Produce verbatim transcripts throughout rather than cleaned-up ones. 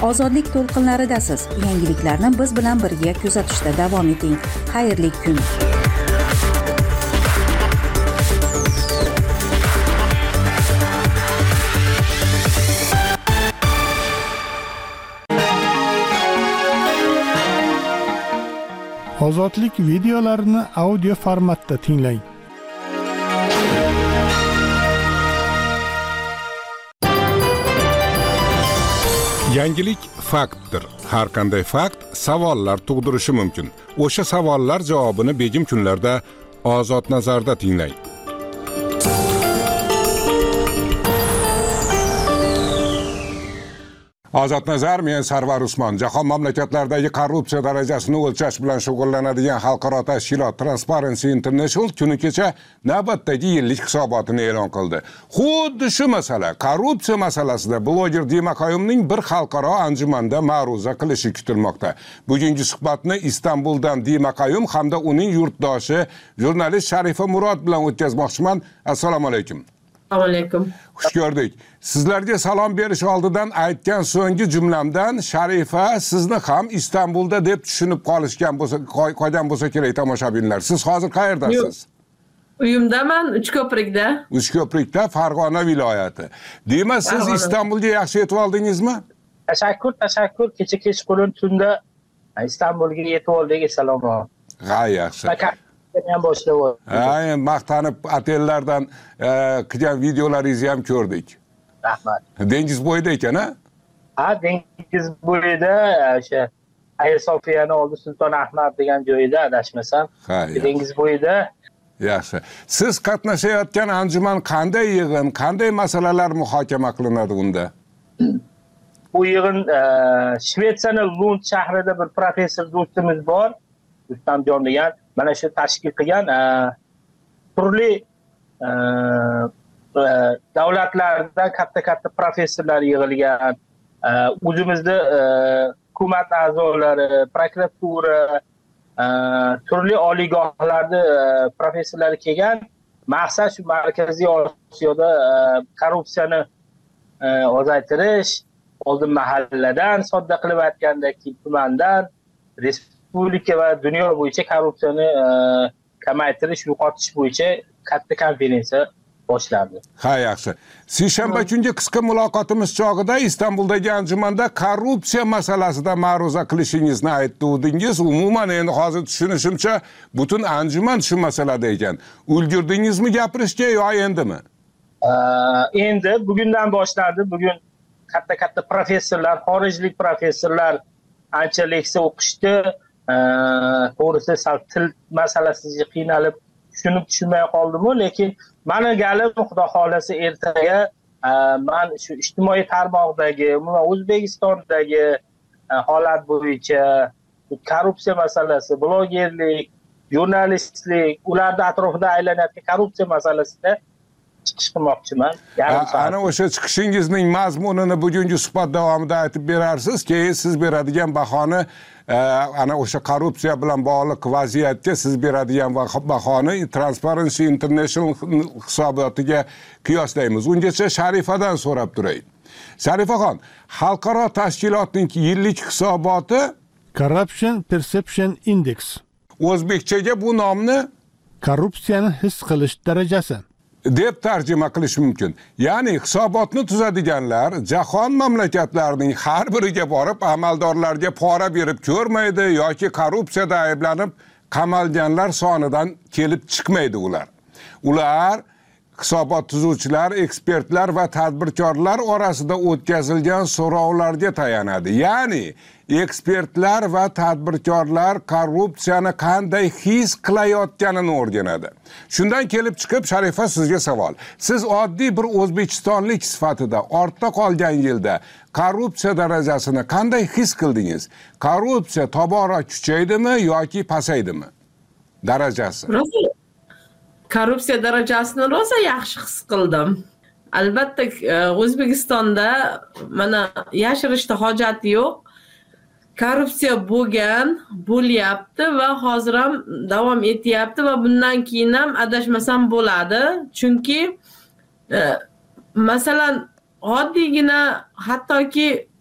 Ozodlik to'lqinlaridasiz. Yangiliklarni biz bilan birga kuzatishda davom eting. Xayrli kun. Ozodlik videolarini audio formatda tinglang. Yangilik faktdir. Har qanday fakt savollar tug'dirishi mumkin. O'sha savollar javobini begim kunlarda Ozod nazarda tinglang. Ozod nazar, men Sarvar Usmon. Jahon mamlakatlaridagi korrupsiya darajasini o'lchash bilan shug'ullanadigan xalqaro tashkilot Transparency International kuni kecha navbatdagi yillik hisobotini e'lon qildi. Xuddi shu masala, korrupsiya masalasida bloger Dima Qayumning bir xalqaro anjumanda ma'ruza qilishi kutilmoqda. Bugungi suhbatni Istanbuldan Dima Qayum hamda uning yurtdoshi jurnalist Sharifa Murod bilan o'tkazmoqchiman. Assalomu alaykum. Assalomu alaykum. Xush ko'rdik. Sizlarga salom berish oldidan aytgan so'nggi jumlamdan Sharifa sizni ham Istanbulda deb tushunib qolishgan bo'lsa, qolgan bo'lsa kerak tomoshabinlar. Siz hozir qayerdasiz? Uyimdaman, Uchko'prikda. Uchko'prikda, Farg'ona viloyati. Demak, siz Istanbulga yaxshi yetib oldingizmi? Tashakkur, tashakkur. Kecha kechqurun tunda Istanbulga yetib oldik. Salom. Ha, yaxshi. ham boshlab. Ay, maqtanib otellardan qilgan videolaringizni ham ko'rdik. Rahmat. Dengiz bo'yida ekan, ha? Ha, dengiz bo'yida o'sha Hagia Sofiyani oldi Sulton Ahmad degan joyida adashmasam. Dengiz bo'yida. Yaxshi. Siz qatnashayotgan anjuman qanday yig'in, qanday masalalar muhokama qilinadi unda? Bu yig'in Shvetsiyaning Lund shahrida bir professor do'stimiz bor, Rustamjon degan, mana shu tashkil qilgan turli davlatlardan katta-katta professorlar yig'ilgan, o'zimizda hukumat a'zolari, prokuratura, turli oliygohlarda professorlar kelgan. Maqsad shu Markaziy Osiyoda korrupsiyani ozaytirish, oldin mahalladan, sodda qilib aytganda tumandan, respublika va dunyo bo'yicha korrupsiyani kamaytirish, yo'qotish bo'yicha katta konferensiya boshlandi. Ha, yaxshi. Seshanba kungi qisqa muloqotimiz chog'ida Istanbuldagi anjumanda korrupsiya masalasida ma'ruza qilishingizni aytdingiz. Umuman endi hozir tushunishimcha butun anjuman shu masalada ekan. Ulgurdingizmi gapirishga yo endimi? Endi bugundan boshlandi. Bugun katta-katta professorlar, xorijlik professorlar ancha leksiya o'qishdi. To'g'risi sal til masalasiga qiynalib tushunib tushunmay qoldim-ku, lekin meni galim xudo xolasa ertaga men shu ijtimoiy tarmoqdagi, umuman O'zbekistondagi holat bo'yicha korrupsiya masalasi, blogerlik, jurnalistlik, ularda atrofida aylanayotgan korrupsiya masalasida chiqish qilmoqchiman. Ana o'sha chiqishingizning mazmunini bugungi suhbat davomida aytib berarsiz, keyin siz beradigan bahoni ana o'sha korrupsiya bilan bog'liq vaziyatga siz beradigan bahoni Transparency International hisobotiga qiyoslaymiz. Ungacha Sharifadan so'rab turay. Sharifaxon, xalqaro tashkilotning yillik hisoboti Corruption Perception Index. O'zbekchaga bu nomni korrupsiyani his qilish darajasi deb tarjima qilish mumkin. Ya'ni hisobotni tuzadiganlar jahon mamlakatlarining har biriga borib amaldorlarga pora berib ko'rmaydi yoki korrupsiyada ayblanib qamalganlar sonidan kelib chiqmaydi ular. Ular hisobot tuzuvchilar, ekspertlar va tadbirkorlar orasida o'tkazilgan so'rovlarga tayanadi. Ya'ni ekspertlar va tadbirkorlar korrupsiyani qanday his qilayotganini o'rganadi. Shundan kelib chiqib Sharifa sizga savol. Siz oddiy bir o'zbekistonlik sifatida ortda qolgan yilda korrupsiya darajasini qanday his qildingiz? Korrupsiya tobora kuchaydimi yoki pasaydimi? Darajasi. Korrupsiya darajasini rosa yaxshi his qildim. Albatta O'zbekistonda mana yashirishda hojati yo'q. Korrupsiya bo'lgan, bo'lyapti va hozir ham davom etyapti va bundan keyin ham adashmasam bo'ladi. Chunki e, masalan oddiygina hattoki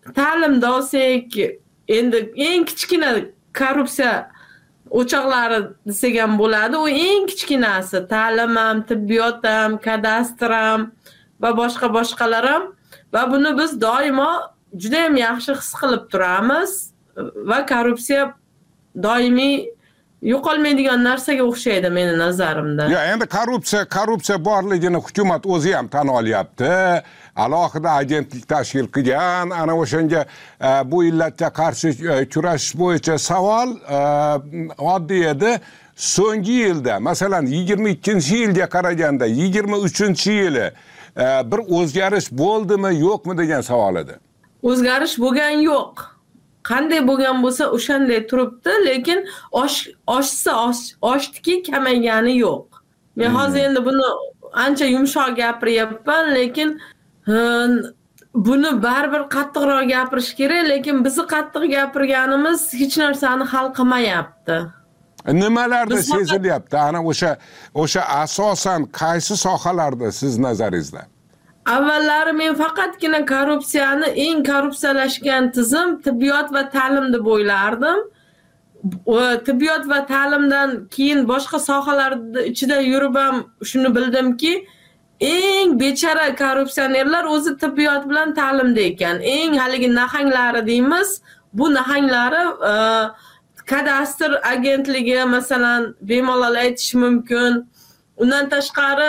ta'limda olsak, endi eng kichkina korrupsiya o'choqlari desak ham bo'ladi. U eng kichkinasi ta'lim ham, tibbiyot ham, kadastr ham va boshqa boshqalar ham. Va buni biz doimo juda ham yaxshi his qilib turamiz va korrupsiya doimiy yo'qolmaydigan narsaga o'xshaydi meni nazarimda. Ya endi korrupsiya, korrupsiya borligini hukumat o'zi ham tan olyapti. Alohida agentlik tashkil qilgan, ana o'shanga bu illatga qarshi kurashish bo'yicha savol oddiy edi. So'nggi yilda, masalan, yigirma ikkinchi yilga qaraganda yigirma uchinchi yili bir o'zgarish bo'ldimi, yo'qmi degan savol edi. O'zgarish bo'lgan yo'q. Qanday bo'lgan bo'lsa o'shanday turibdi, lekin osh oshsa oshdiki, kamaygani yo'q. Men hozir endi buni ancha yumshoq gapiryapman, lekin buni baribir qattiqroq gapirish kerak, lekin bizni qattiq gapirganimiz hech narsani hal qilmayapti. Nimalarda sezilyapti? Ana o'sha o'sha asosan qaysi sohalarda siz nazaringizda? Avvallari men faqatgina korrupsiyani eng korrupsiyalashgan tizim tibbiyot va ta'lim deb o'ylardim. Tibbiyot va ta'limdan keyin boshqa sohalarda ichida yurib ham shuni bildimki, eng bechara korrupsionerlar o'zi tibbiyot bilan ta'limda ekan. Eng haligi nahanglari deymiz, bu nahanglari kadastr agentligi masalan bemalol aytish mumkin. Undan tashqari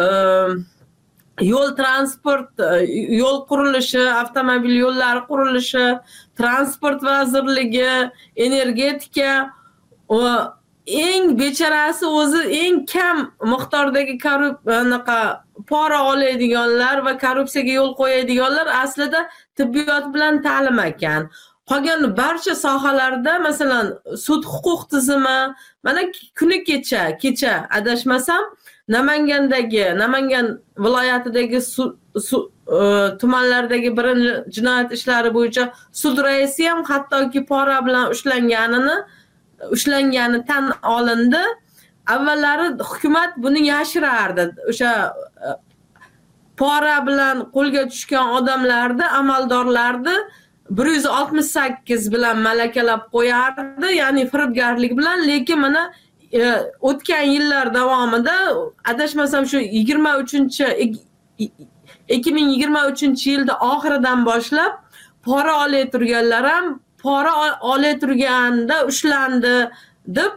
yo'l transport, yo'l qurilishi, avtomobil yo'llari qurilishi, transport vazirligi, energetika, eng becharasi o'zi eng kam miqdordagi korrupsiya pora oladiganlar va korrupsiyaga yo'l qo'yadiganlar aslida tibbiyot bilan ta'lim ekan. Qolgan barcha sohalarda masalan sud huquq tizimi, mana kuni kecha, kecha adashmasam Namangandagi, Namangan viloyatidagi tumanlardagi birinchi jinoyat ishlari bo'yicha sud raisi ham hattoki pora bilan ushlanganini ushlangani tan olindi. Avvallari hukumat buni yashirardi. O'sha pora bilan qo'lga tushgan odamlarni, amaldorlarni bir yuz oltmish sakkiz bilan malakalab qo'yardi, ya'ni firibgarlik bilan, lekin mana o'tgan yillar davomida adashmasam shu yigirma uchinchi ikki ming yigirma uchinchi yilda oxiridan boshlab pora olay turganlar ham pora olay turganda ushlandi deb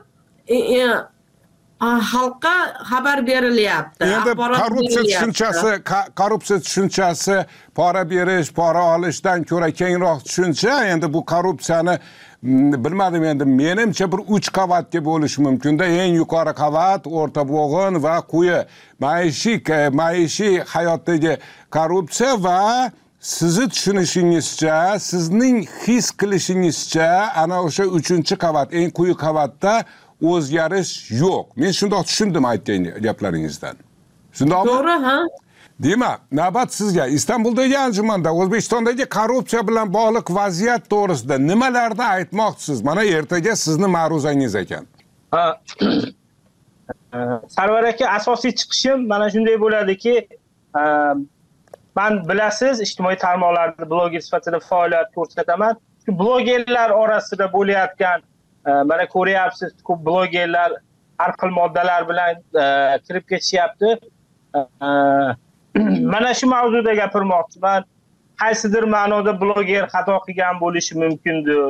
xalqqa xabar berilyapti. Endi korrupsiya tushunchasi, korrupsiya tushunchasi pora berish, pora olishdan ko'ra kengroq tushuncha. Endi bu korrupsiyani bilmadim, endi menimcha bir uch qavatga bo'lishi mumkin-da. Eng yuqori qavat, o'rta bo'g'in va quyi maishiy maishiy hayotdagi korrupsiya va sizni tushunishingizcha, sizning his qilishingizcha ana o'sha uchinchi qavat, eng quyi qavatda o'zgarish yo'q. Men shundoq tushundim aytgan gaplaringizdan. Shundoqmi? To'g'ri, ha? Demak, navbat sizga. Istanbuldagi anjumanda O'zbekistondagi korrupsiya bilan bog'liq vaziyat to'g'risida nimalarni aytmoqchisiz? Mana ertaga sizni ma'ruzangiz ekan. Ha. Sarvar aka, asosiy chiqishim mana shunday bo'ladiki, men bilasiz, ijtimoiy tarmoqlarda bloger sifatida faoliyat ko'rsataman. Shu blogerlar orasida bo'layotgan, mana ko'ryapsiz, ko'p blogerlar har xil moddalar bilan kirib ketishyapti. Mana shu mavzuda gapirmoqchiman. Qaysidir ma'noda bloger xato qilgan bo'lishi mumkindir.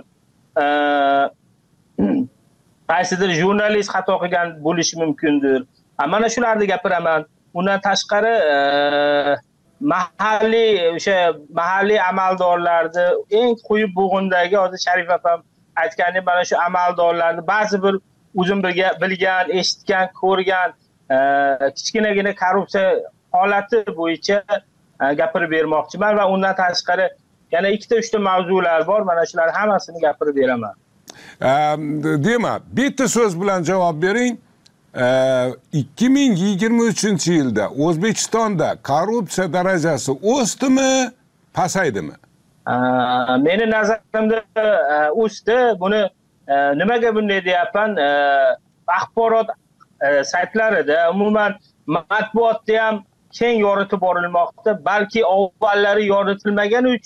Qaysidir jurnalist xato qilgan bo'lishi mumkindir. Mana shularni gapiraman. Undan tashqari mahalliy o'sha mahalliy amaldorlarni eng quyi bo'g'indagi hozir Sharif opam aytgandek, mana shu amaldorlarni ba'zi bir o'zim bilgan, eshitgan, ko'rgan kichkinagina korrupsiya holati bo'yicha gapirib bermoqchiman va undan tashqari yana ikkita uchta mavzular bor. Mana shular hammasini gapirib beraman. Demak, bitta so'z bilan javob bering. ikki ming yigirma uchinchi yilda O'zbekistonda korrupsiya darajasi o'sdimi, pasaydimi? Meni nazarimda o'sdi. Buni nimaga bunday deyapman? Axborot saytlarida, umuman matbuotda ham keng yoritib borilmoqda. Balki avvallari yoritilmagani uchun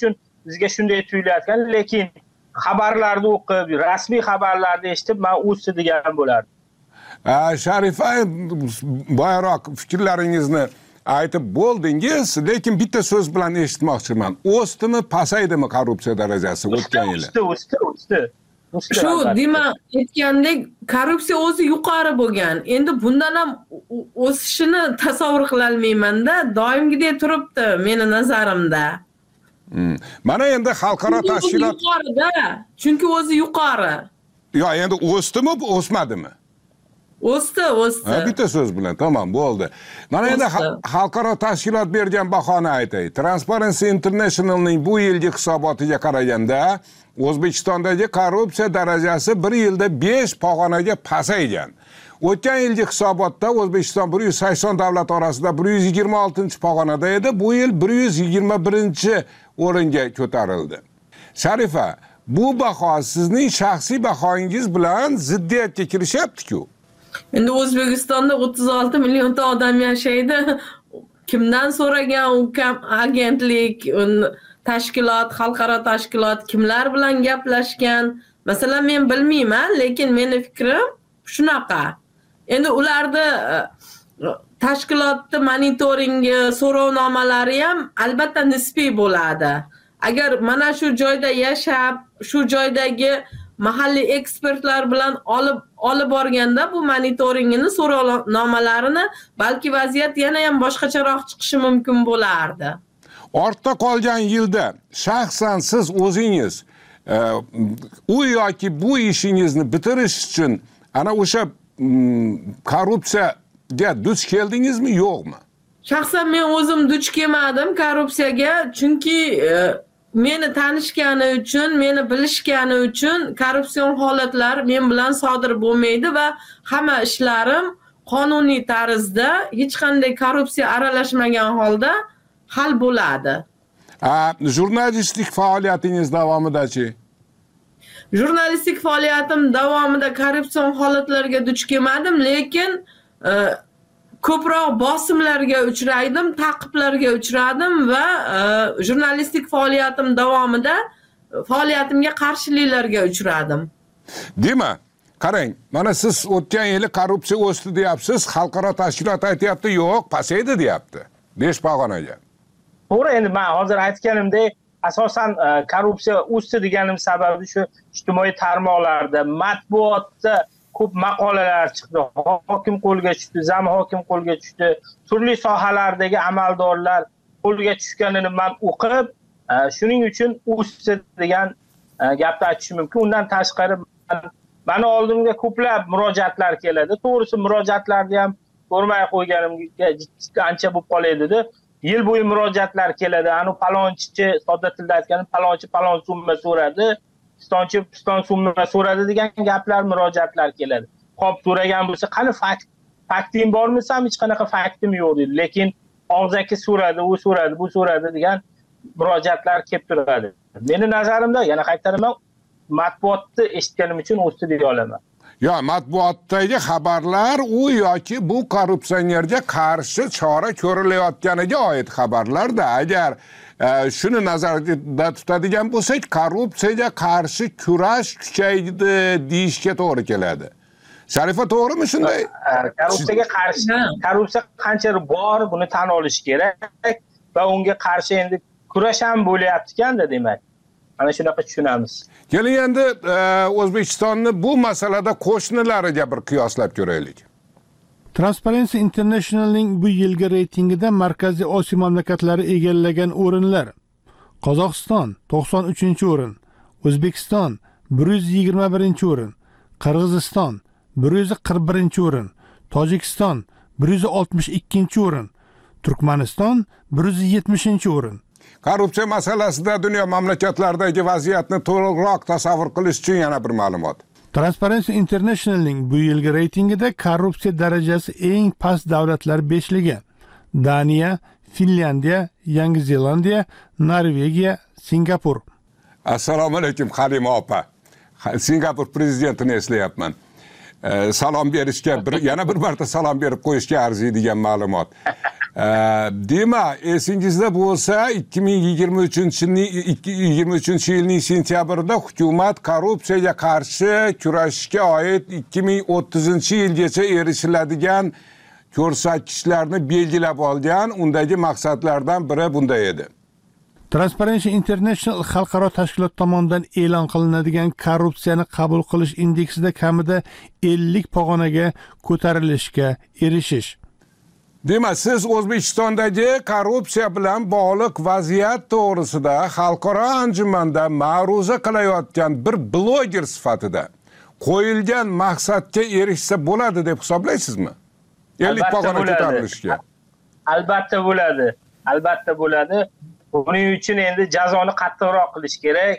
bizga shunday tuyulayotgan, lekin xabarlarni o'qib, rasmiy xabarlarni eshitib, men o'sti degan bo'lardim. Sharifa, boyroq fikrlaringizni aytib bo'ldingiz, lekin bitta so'z bilan eshitmoqchiman. O'sdimi, pasaydimi korrupsiya darajasi o'tgan yili? O'sdi, o'sdi, o'sdi. Shu demak, aytgandek, korrupsiya o'zi yuqori bo'lgan. Endi bundan ham o'sishini tasavvur qila olmayman-da, doimgidek turibdi meni nazarimda. Hmm. Mana endi xalqaro tashkilot yuqorida, chunki o'zi yuqori. Yo, endi o'sdimi, o'smadimi? O'sdi, o'sdi. Ha, bitta so'z bilan, tamam, bo'ldi. Mana endi xalqaro tashkilot bergan bahoni aytay. Transparency International'ning bu yilgi hisobotiga qaraganda, O'zbekistondagi korrupsiya darajasi bir yilda besh pog'onaga pasaygan. O'tgan yilgi hisobotda O'zbekiston bir yuz sakson davlat orasida bir yuz yigirma oltinchi pog'onada edi, bu yil bir yuz yigirma birinchi o'ringa ko'tarildi. Sharifa, bu baho sizning shaxsiy bahoingiz bilan ziddiyatga kirishyapti-ku. Endi O'zbekistonda o'ttiz olti millionta odam yashaydi. Kimdan so'ragan u agentlik, tashkilot, xalqaro tashkilot kimlar bilan gaplashgan? Masalan, men bilmayman, lekin meni fikrim shunaqa. Endi ularda tashkilotning monitoringi, so'rovnomalari ham albatta nisbiy bo'ladi. Agar mana shu joyda yashab, shu joydagi mahalliy ekspertlar bilan olib olib borganda bu monitoringini, so'rovnomalarini, balki vaziyat yana ham boshqacharoq chiqishi mumkin bo'lardi. Ortda qolgan yilda shaxsan siz o'zingiz e, u yoki bu ishingizni bitirish uchun ana o'sha korrupsiyaga duch keldingizmi, yo'qmi? Shaxsan men o'zim duch kelmadim korrupsiyaga, chunki e, meni tanishgani uchun, meni bilishgani uchun korrupsion holatlar men bilan sodir bo'lmaydi va hamma ishlarim qonuniy tarzda, hech qanday korrupsiya aralashmagan holda hal bo'ladi. Jurnalistlik faoliyatingiz davomida-chi? Jurnalistlik faoliyatim davomida korrupsion holatlarga duch kelmadim, lekin e, ko'proq bosimlarga uchraydim, ta'qiblarga uchradim va e, jurnalistlik faoliyatim davomida faoliyatimga qarshiliklarga uchradim. Demak, qarang, mana siz o'tgan yili korrupsiya o'sdi deyapsiz, xalqaro tashkilot aytayapti, yo'q, pasaydi deyapti. besh pog'onaga. To'g'ri, endi men hozir aytganimdek, asosan korrupsiya o'sdi deganim sababi shu ijtimoiy tarmoqlarda, matbuotda ko'p maqolalar chiqdi. Hokim qo'lga tushdi, zam hokim qo'lga tushdi. Turli sohalardagi amaldorlar qo'lga tushganini men o'qib, shuning uchun o'sdi degan gapni aytishim mumkin. Undan tashqari meni oldimga ko'plab murojaatlar keladi. To'g'risi murojaatlarni ham ko'rmay qo'yganimga ancha bo'lib qoladi. Yil bo'yi murojaatlar keladi. Ani palonchi, sodda tilda aytganim, palonchi palon summa so'radi, pistonchi piston summa so'radi degan gaplar, murojaatlar keladi. Xo'p, so'ragan bo'lsa, qani fakt, fakting bormi? Ham hech qanaqa faktim yo'q dedi. Lekin og'zaki so'radi, u so'radi, bu so'radi degan murojaatlar kelib turadi. Meni nazarimda, yana qaytaraman, matbuotni eshitganim uchun o'sdi deya olaman. Yo, matbuotdagi xabarlar u yoki bu korrupsionerga qarshi chora ko'rilayotganiga oid xabarlarda. Agar e, shuni nazarda tutadigan bo'lsak, korrupsiyaga qarshi kurash kuchaydi deyishga to'g'ri keladi. Sharifa, to'g'rimi shunday? Korrupsiyaga qarshi, korrupsiya qancha bor, buni tan olish kerak va unga qarshi endi kurash ham bo'layapti-kanda, demak. Ana shunaqa tushunamiz. Keling endi O'zbekistonni bu masalada qo'shnilariga bir qiyoslab ko'raylik. Transparency International'ning bu yilgi reytingida Markaziy Osiyo mamlakatlari egallagan o'rinlar: Qozog'iston to'qson uchinchi o'rin, O'zbekiston bir yuz yigirma birinchi o'rin, Qirg'iziston bir yuz qirq birinchi o'rin, Tojikiston bir yuz oltmish ikkinchi o'rin, Turkmaniston bir yuz yetmishinchi o'rin. Korrupsiya masalasida dunyo mamlakatlaridagi vaziyatni to'liqroq tasavvur qilish uchun yana bir ma'lumot. Transparency International'ning bu yilgi reytingida korrupsiya darajasi eng past davlatlar beshligi: Daniya, Finlandiya, Yangi Zelandiya, Norvegiya, Singapur. Assalomu alaykum Halima opa. Singapur prezidentini eslayapman. e, salom berishga bir, yana bir marta salom berib qo'yishga arziydigan ma'lumot. E, Dema, esingizda bo'lsa ikki ming yigirma uchinchi yilning sentyabrida hukumat korrupsiyaga qarshi kurashishga oid ikki ming o'ttizinchi yilgacha erishiladigan ko'rsatkichlarni belgilab olgan. Undagi maqsadlardan biri bunday edi. Transparency International xalqaro tashkilot tomonidan e'lon qilinadigan korrupsiyani qabul qilish indeksida kamida ellik pog'onaga ko'tarilishga erishish. Demak, siz O'zbekistondagi korrupsiya bilan bog'liq vaziyat to'g'risida xalqaro anjumanda ma'ruza qilayotgan bir bloger sifatida qo'yilgan maqsadga erishsa bo'ladi deb hisoblaysizmi? ellik pog'ona ko'tarilishga. Albatta bo'ladi. Albatta bo'ladi. Buning uchun endi jazoni qattiqroq qilish kerak.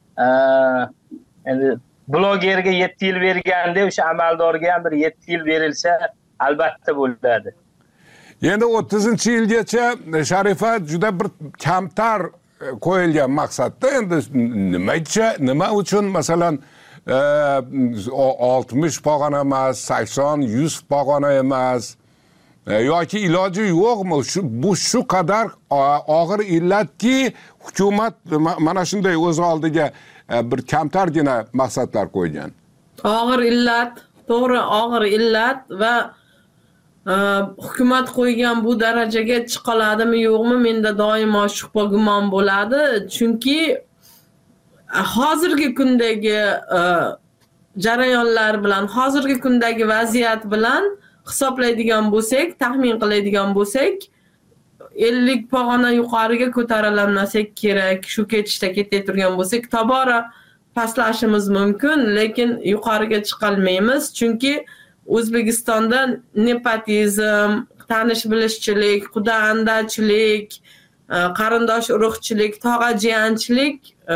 Endi blogerga yetti yil berganda o'sha amaldorga ham bir yetti yil berilsa, albatta bo'ladi. Endi o'ttizinchi yilgacha Sharifa juda bir kamtar qo'yilgan maqsadda. Endi nimacha, nima uchun masalan oltmish pog'ona emas, sakson, yuz pog'ona emas yoki iloji yo'qmi? Shu bu shu qadar og'ir illatki, hukumat mana shunday o'z oldiga bir kamtargina maqsadlar qo'ygan. Og'ir illat, to'g'ri og'ir illat va hukumat qo'ygan bu darajaga chiqa oladimi yo'qmi, menda doimo shubha gumon bo'ladi. Chunki hozirgi kundagi jarayonlar bilan, hozirgi kundagi vaziyat bilan hisoblaydigan bo'lsak, taxmin qiladigan bo'lsak, ellik pog'ona yuqoriga ko'tarilamasa kerak. Shu ketishda ketib turgan bo'lsak, tobora pastlashimiz mumkin, lekin yuqoriga chiqa olmaymiz. Chunki O'zbekistonda nepotizm, tanish-bilishchilik, quda-andachilik, qarindosh urug'chilik, tog'a-jiyanchilik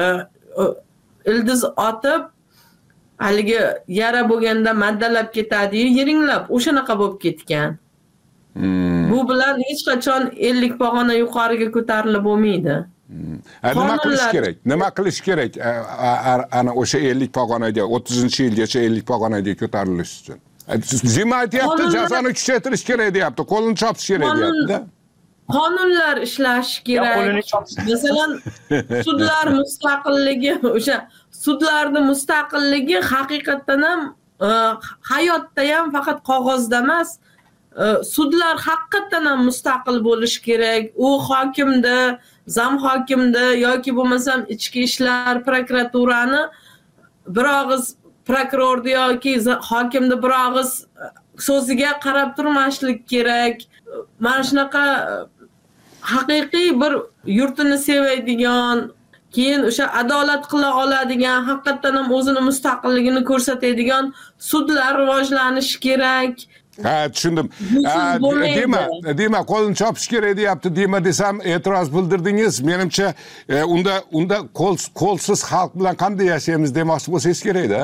ildiz otib, haligi yara bo'lganda maddalab ketadi-yu, yiringlab, o'shanaqa bo'lib ketgan. Hmm. Bu bilan hech qachon ellik pog'ona yuqoriga ko'tarilib bo'lmaydi. Hmm. Nima qilish kerak? Nima qilish kerak? Ana o'sha ellik pog'onaga, o'ttizinchi yilgacha ellik pog'onaga ko'tarilish uchun. Zima aytyapti, jazoni kuchaytirish kerak deyapti, qo'lini chopish kerak deyapti-da. Qonunlar ishlash kerak. Masalan, sudlar mustaqilligi, o'sha sudlarning mustaqilligi haqiqatan ham hayotda ham faqat qog'ozda emas, sudlar haqiqatan ham mustaqil bo'lish kerak. U hokimda, zam hokimda yoki bo'lmasam ichki ishlar prokuraturani bir og'iz prokurorni yoki hokimni bir og'iz so'ziga qarab turmaslik kerak. Mana shunaqa haqiqiy bir yurtini sevadigan, keyin o'sha adolat qila oladigan, haqiqatan ham o'zini mustaqilligini ko'rsatadigan sudlar rivojlanishi kerak. Ha, tushundim. Dema, dema qo'lni chopish kerak deyapti. Dema desam e'tiroz bildirdingiz. Menimcha unda unda qo'l qo'lsiz xalq bilan qanday yashaymiz demoqchi bo'lsangiz kerak-da.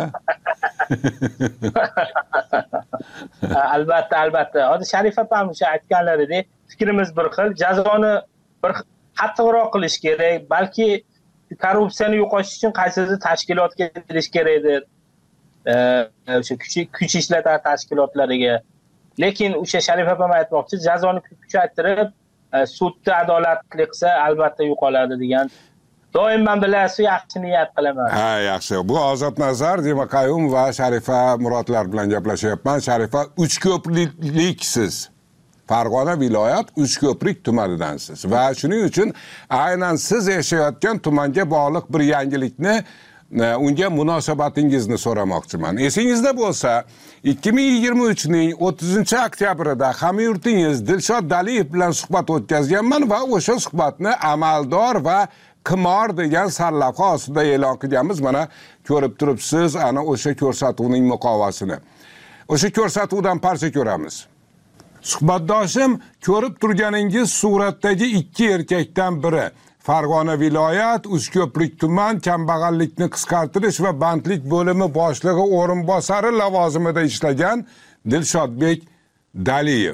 Albatta, albatta. Hozir Sharif opam o'sha aytganlaridek, fikrimiz bir xil. Jazoni bir qattiqroq qilish kerak. Balki korrupsiyani yo'qotish uchun qaysidir tashkilotga kirish kerakdir. O'sha kuch ishlatan tashkilotlariga. Lekin o'sha Sharif opam aytmoqchi, jazoni kuchaytirib, sudda adolatli qilsa albatta yo'qoladi degan. Doim men bilasiz, yaxshi niyat qilaman. Ha, yaxshi. Bu Ozod Nazar, Dema Qayum va Sharifa Murodlar bilan gaplashyapman. Sharifa, Uchko'prikliksiz. Farg'ona viloyat Uchko'prik tumanidansiz va shuning uchun aynan siz yashayotgan tumanga bog'liq bir yangilikni, unga munosabatingizni so'ramoqchiman. Esingizda bo'lsa, ikki ming yigirma uchning o'ttizinchi oktyabrida hamyurtingiz Dilshod Daliyev bilan suhbat o'tkazganman va o'sha suhbatni amaldor va qimor degan sarlavha ostida e'lon qilganmiz. Mana ko'rib turibsiz, ana o'sha ko'rsatuvning muqovasini. O'sha ko'rsatuvdan parcha ko'ramiz. Suhbatdoshim, ko'rib turganingiz suratdagi ikki erkakdan biri. Farg'ona viloyat Uchko'prik tuman kambag'allikni qisqartirish va bandlik bo'limi boshlig'i o'rinbosari lavozimida ishlagan Dilshodbek Daliyev.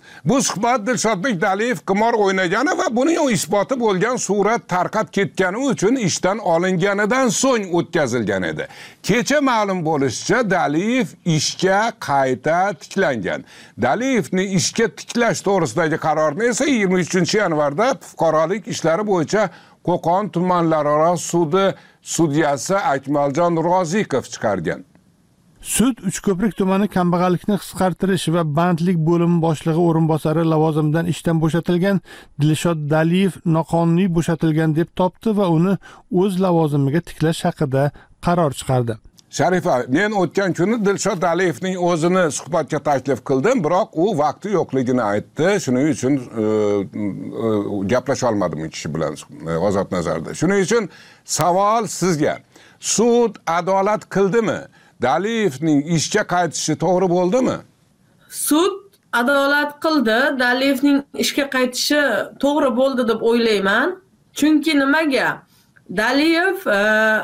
Bu suhbat Dilshodbek Daliyev qimor o'ynagani va buning isboti bo'lgan surat tarqab ketgani uchun ishdan olinganidan so'ng o'tkazilgan edi. Kecha ma'lum bo'lishicha, Daliyev ishga qayta tiklangan. Daliyevni ishga tiklash to'g'risidagi qarorni esa yigirma uchinchi yanvarda fuqarolik ishlari bo'yicha Qo'qon tumanlararo sudi sudyasi Akmaljon Rozikov chiqargan. Sud Uchko'prik tumani kambag'allikni qisqartirish va bandlik bo'limi boshlig'i o'rinbosari lavozimidan ishdan bo'shatilgan Dilshod Daliyev noqonuniy bo'shatilgan deb topdi va uni o'z lavozimiga tiklash haqida qaror chiqardi. Sharifa, men o'tgan kuni Dilshod Daliyevning o'zini suhbatga taklif qildim, biroq u vaqti yo'qligini aytdi. Shuning uchun e, e, gaplasha olmadim u kishi bilan ozod nazarda. Shuning uchun savol sizga. Sud adolat qildimi? Daliyevning ishga qaytishi to'g'ri bo'ldimi? Sud adolat qildi. Daliyevning ishga qaytishi to'g'ri bo'ldi deb o'ylayman. Chunki nimaga? Daliyev e,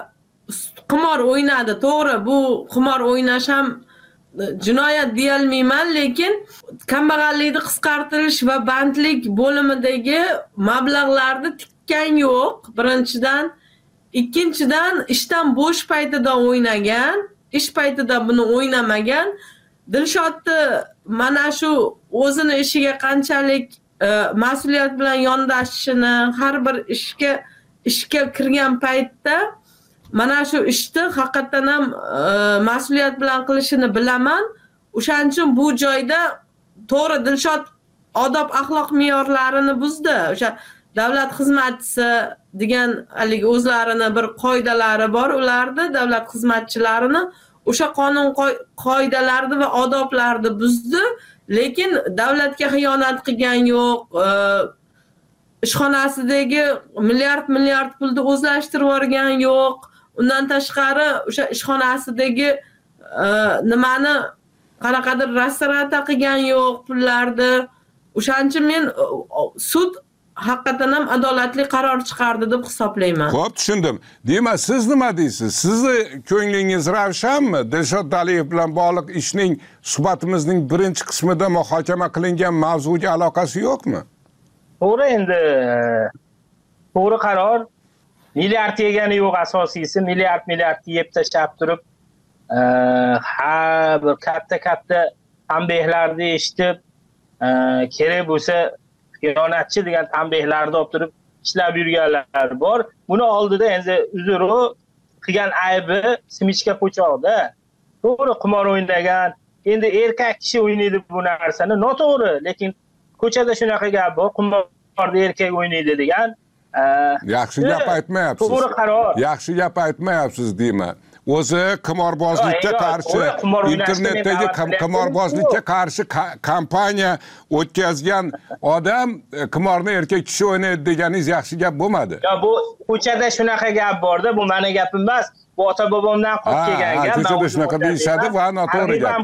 qimor o'ynadi, to'g'ri, bu qimor o'ynash ham jinoyat deyolmayman, lekin kambag'allikni qisqartirish va bandlik bo'limidagi mablag'larni tikkan yo'q. Birinchidan, ikkinchidan ishdan bo'sh paytida o'ynagan, ish paytida buni o'ynamagan. Dilshodni mana shu o'zini ishiga qanchalik e, mas'uliyat bilan yondashishini, har bir ishga ishga kirgan paytda mana shu ishni haqiqatan ham e, mas'uliyat bilan qilishini bilaman. O'shaning uchun bu joyda to'g'ri Dilshod odob axloq me'yorlarini buzdi. O'sha davlat xizmatchisi degan haligi o'zlarini bir qoidalari bor ularda, davlat xizmatchilarini o'sha qonun qoidalarini va odoblarni buzdi, lekin davlatga xiyonat qilgan yo'q. E, ishxonasidagi milliard milliard pulni o'zlashtirib olgan yo'q. Undan tashqari o'sha ishxonasidagi e, nimani qanaqadir restoratsiya qilgan yo'q pullarni. O'shaning uchun men sud haqiqatan ham adolatli qaror chiqardi deb hisoblayman. Xo'p, tushundim. Demak, siz nima deysiz? Sizni ko'nglingiz ravshanmi? Dilshod Daliyev bilan bog'liq ishning suhbatimizning birinchi qismida muhokama qilingan mavzuga aloqasi yo'qmi? To'g'ri, endi to'g'ri qaror. Milliard yegani yo'q, asosiysi milliard milliard yeb tashlab turib, ha bir katta-katta tanbehlarni eshitib, kerak bo'lsa xiyonatchi degan tanbehlarni olib turib ishlab yurganlar bor. Buni oldida endi uzru qilgan aybi simichka po'choqda. To'g'ri, qimor o'ynagan, endi erkak kishi o'ynaydi bu narsani, noto'g'ri, lekin ko'chada shunaqa gap bor, qimorni erkak o'ynaydi degan. Yaxshi gap aytmayapsiz. To'g'ri qaror. Yaxshi gap aytmayapsiz deyman. O'zi qimorbozlikka qarshi internetdagi qimorbozlikka qarshi kampaniya o'tkazgan odam qimorni erkak kishi o'ynaydi deganingiz yaxshi gap bo'lmadi. Yo, bu ko'chada shunaqa gap borda, bu meni gapim emas. Bu ota bobomdan qolib kelgan gap. Ko'chada shunaqa deyishadi va noto'g'ri gap.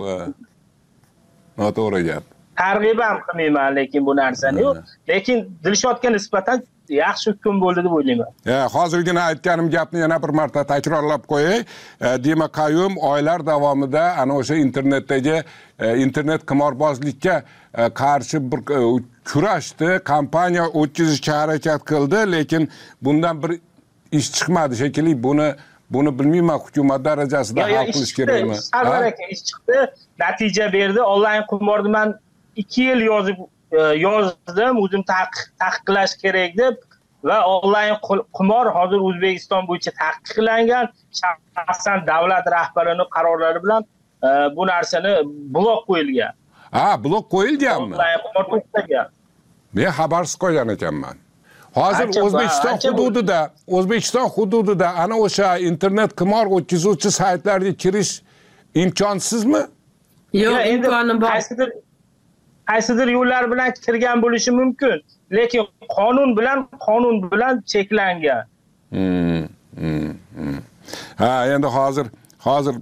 Noto'g'ri gap. Targ'ib ham qilmayman lekin bu narsani. Lekin Dilshodga nisbatan yaxshi hukm bo'ldi deb o'ylayman. Ha, hozirgina aytganim gapni yana bir marta takrorlab qo'yay. Demak, Qayyum oylar davomida ana o'sha internetdagi internet qimorbozlikka qarshi bir kurashdi, kampaniya o'tkazishga harakat qildi, lekin bundan bir ish chiqmadi shekilli. Buni buni bilmayman, hukumat darajasida hal qilish kerakmi? Albatta, ish chiqdi, natija berdi. Onlayn qimorni men ikki yil yozib yozdim, o'zim taqiqlash kerak deb va onlayn qimor hozir O'zbekiston bo'yicha taqiqlangan. Shaxsan davlat rahbarining qarorlari bilan bu narsani blok qo'yilgan. Ha, blok qo'yilganmi? Onlayn qimor to'xtagan. Men xabarsiz qolgan ekanman. Hozir O'zbekiston hududida, O'zbekiston hududida ana o'sha internet qimor o'tkazuvchi saytlarga kirish imkonsizmi? Yo'q, imkoni bor. Qaysidir qaysidir yo'llar bilan kirgan bo'lishi mumkin, lekin qonun bilan qonun bilan cheklangan. Hmm, hmm, hmm. Ha, endi hozir hozir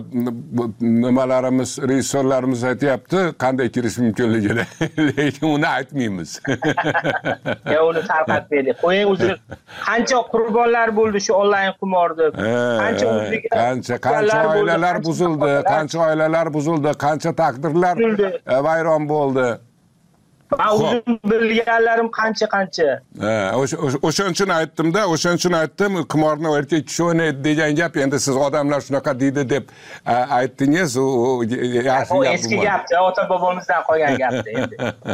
nimalarimiz, rejissyorlarimiz aytyapti, qanday kirish mumkinligini, lekin uni aytmaymiz. Ya uni tarqatmaylik. Qo'ying, o'zi qancha qurbonlar bo'ldi shu onlayn qimorda. Qancha qancha qancha oilalar buzildi, qancha oilalar buzildi, qancha taqdirlar vayron bo'ldi. Men o'zim bilganlarim qancha-qancha. Ha, o'shaning uchun aytdim-da, o'shaning uchun aytdim, qimorni erkak kishi o'ynaydi degan gap, endi siz odamlar shunaqa deydi deb aytdingiz, u yaxshi Bu gap. eski gapda, ota-bobomizdan qolgan gapda endi.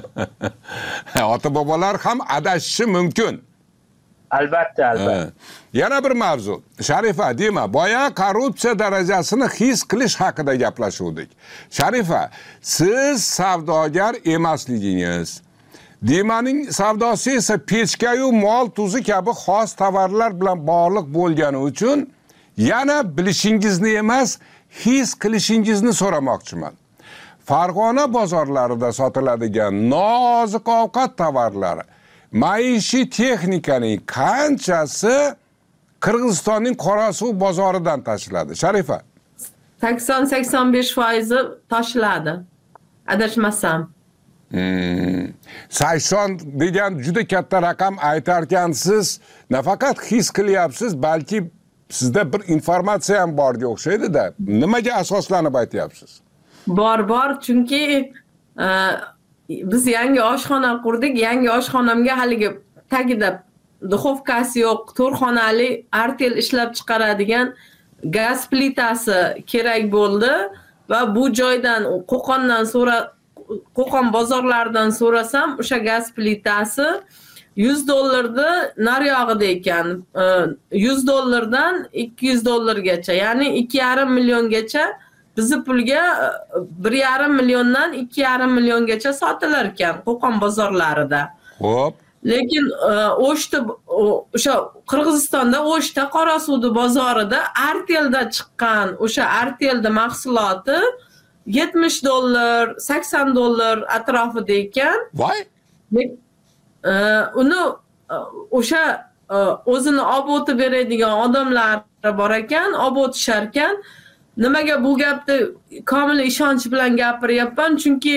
Ota-bobolar ham adashishi mumkin. Albatta, albatta. Yana bir mavzu. Sharifa, deyma, boya korrupsiya darajasini his qilish haqida gaplashuvdik. Sharifa, siz savdogar emasligingiz, Dimaning savdosi esa pechkayu mol tuzi kabi xos tovarlar bilan bog'liq bo'lgani uchun yana bilishingizni emas, his qilishingizni so'ramoqchiman. Farg'ona bozorlarida sotiladigan nozik ovqat tovarlari, maishiy texnikaning qanchasi Qirg'izistonning Qorasuv bozoridan tashiladi? Sharifa. sakson sakson besh foiz tashiladi. Adashmasam. Hmm. sakson degan juda katta raqam aytarkansiz, nafaqat his qilyapsiz, balki sizda bir informatsiya ham borga o'xshaydi-da. Nimaga asoslanib aytyapsiz? Bor, bor, chunki e, biz yangi oshxona qurdik. Yangi oshxonamga haligi tagida duxovkasi yo'q, to'rt xonali artel ishlab chiqaradigan gaz plitasi kerak bo'ldi va bu joydan Qo'qondan so'ra Qo'qon bozorlaridan so'rasam, o'sha gaz plitasi yuz dollarda nariyog'ida ekan. yuz dollardan ikki yuz dollargacha, ya'ni ikki yarim milliongacha bizi pulga bir yarim milliondan ikki yarim milliongacha sotilar ekan Qo'qon bozorlarida. Xo'p. Lekin O'shda o'sha Qirg'izistonda O'shda Qorasuvdi bozorida Artelda chiqqan o'sha Artelda mahsuloti yetmish dollar, sakson dollar atrofida ekan. Voy. Uni o'sha o'zini olib o'tib beradigan odamlar bor ekan, olib o'tishar ekan. Nimaga bu gapni komil ishonch bilan gapiryapman? Chunki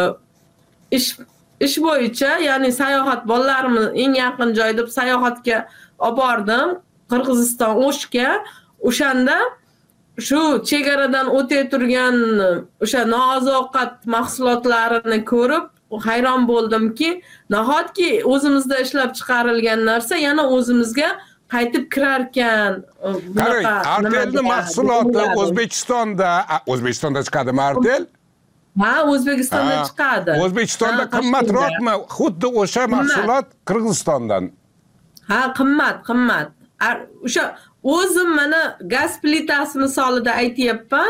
ish ish bo'yicha, ya'ni sayohat, bolalarimni eng yaqin joy deb sayohatga olib bordim, Qirg'iziston O'shga. O'shanda shu chegaradan o'tay turgan o'sha nooziq mahsulotlarini ko'rib hayron bo'ldimki, nahotki o'zimizda ishlab chiqarilgan narsa yana o'zimizga qaytib kirar ekan. Qarang, Artelning mahsuloti O'zbekistonda, O'zbekistonda chiqadimi Artel? Ha, O'zbekistonda chiqadi. O'zbekistonda qimmatroqmi? Xuddi o'sha mahsulot Qirg'izistondan. Ha, qimmat, qimmat. O'sha o'zim mana gaz plitasi misolida aytayapman.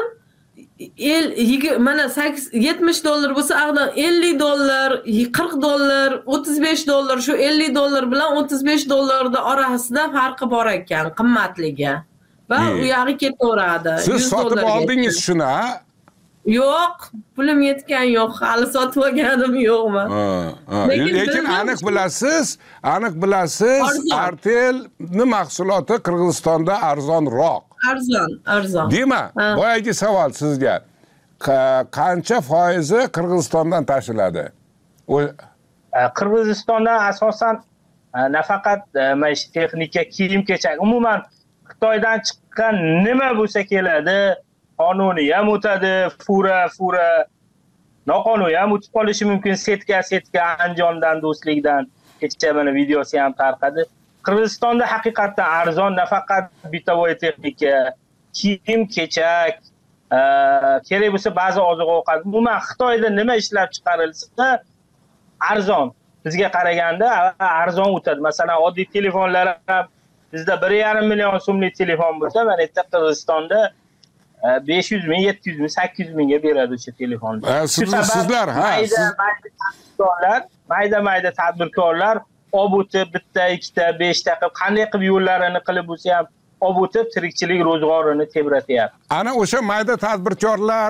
Mana yetmish dollar bo'lsa, aqdan ellik dollar, qirq dollar, o'ttiz besh dollar, shu ellik dollar bilan o'ttiz besh dollarning orasida farqi bor ekan, qimmatligi. Va u yog'i ketaveradi. Siz sotib oldingiz shuni, ha? Yo'q, pulim yetgan yo'q, hali sotib olganim yo'qmi? Lekin aniq bilasiz, aniq bilasiz, Artelning mahsuloti Qirg'izistonda arzonroq. Arzon, arzon. Deyma, boyagi savol sizga. Qancha foizi Qirg'izistondan tashiladi? Qirg'izistondan asosan nafaqat maishiy texnika, kiyim-kechak, umuman Xitoydan chiqqan nima bo'lsa keladi, qonuniy ham o'tadi, fura, fura, noqonuniy ham o'tib qolishi mumkin, setka, setka, Andijondan, Do'stlikdan, kecha mana videosi ham tarqadi. Qirg'izistonda haqiqatan arzon, nafaqat bitovoy texnika, kiyim-kechak, kerak bo'lsa ba'zi oziq-ovqat. Umuman Xitoyda nima ishlab chiqarilsa arzon. Bizga qaraganda arzon o'tadi. Masalan, oddiy telefonlar ham bizda bir yarim million so'mlik telefon bo'lsa, mana yerda Qirg'izistonda besh yuz ming, yetti yuz ming, sakkiz yuz mingga beradi o'sha telefonni. Sizlar, ha, tadbirkorlar, mayda-mayda tadbirkorlar olib o'tib bitta, ikkita, beshta qilib, qanday qilib yo'llarini qilib bo'lsa ham olib o'tib tirikchilik ro'zg'orini tebratyapti. Ana o'sha mayda tadbirkorlar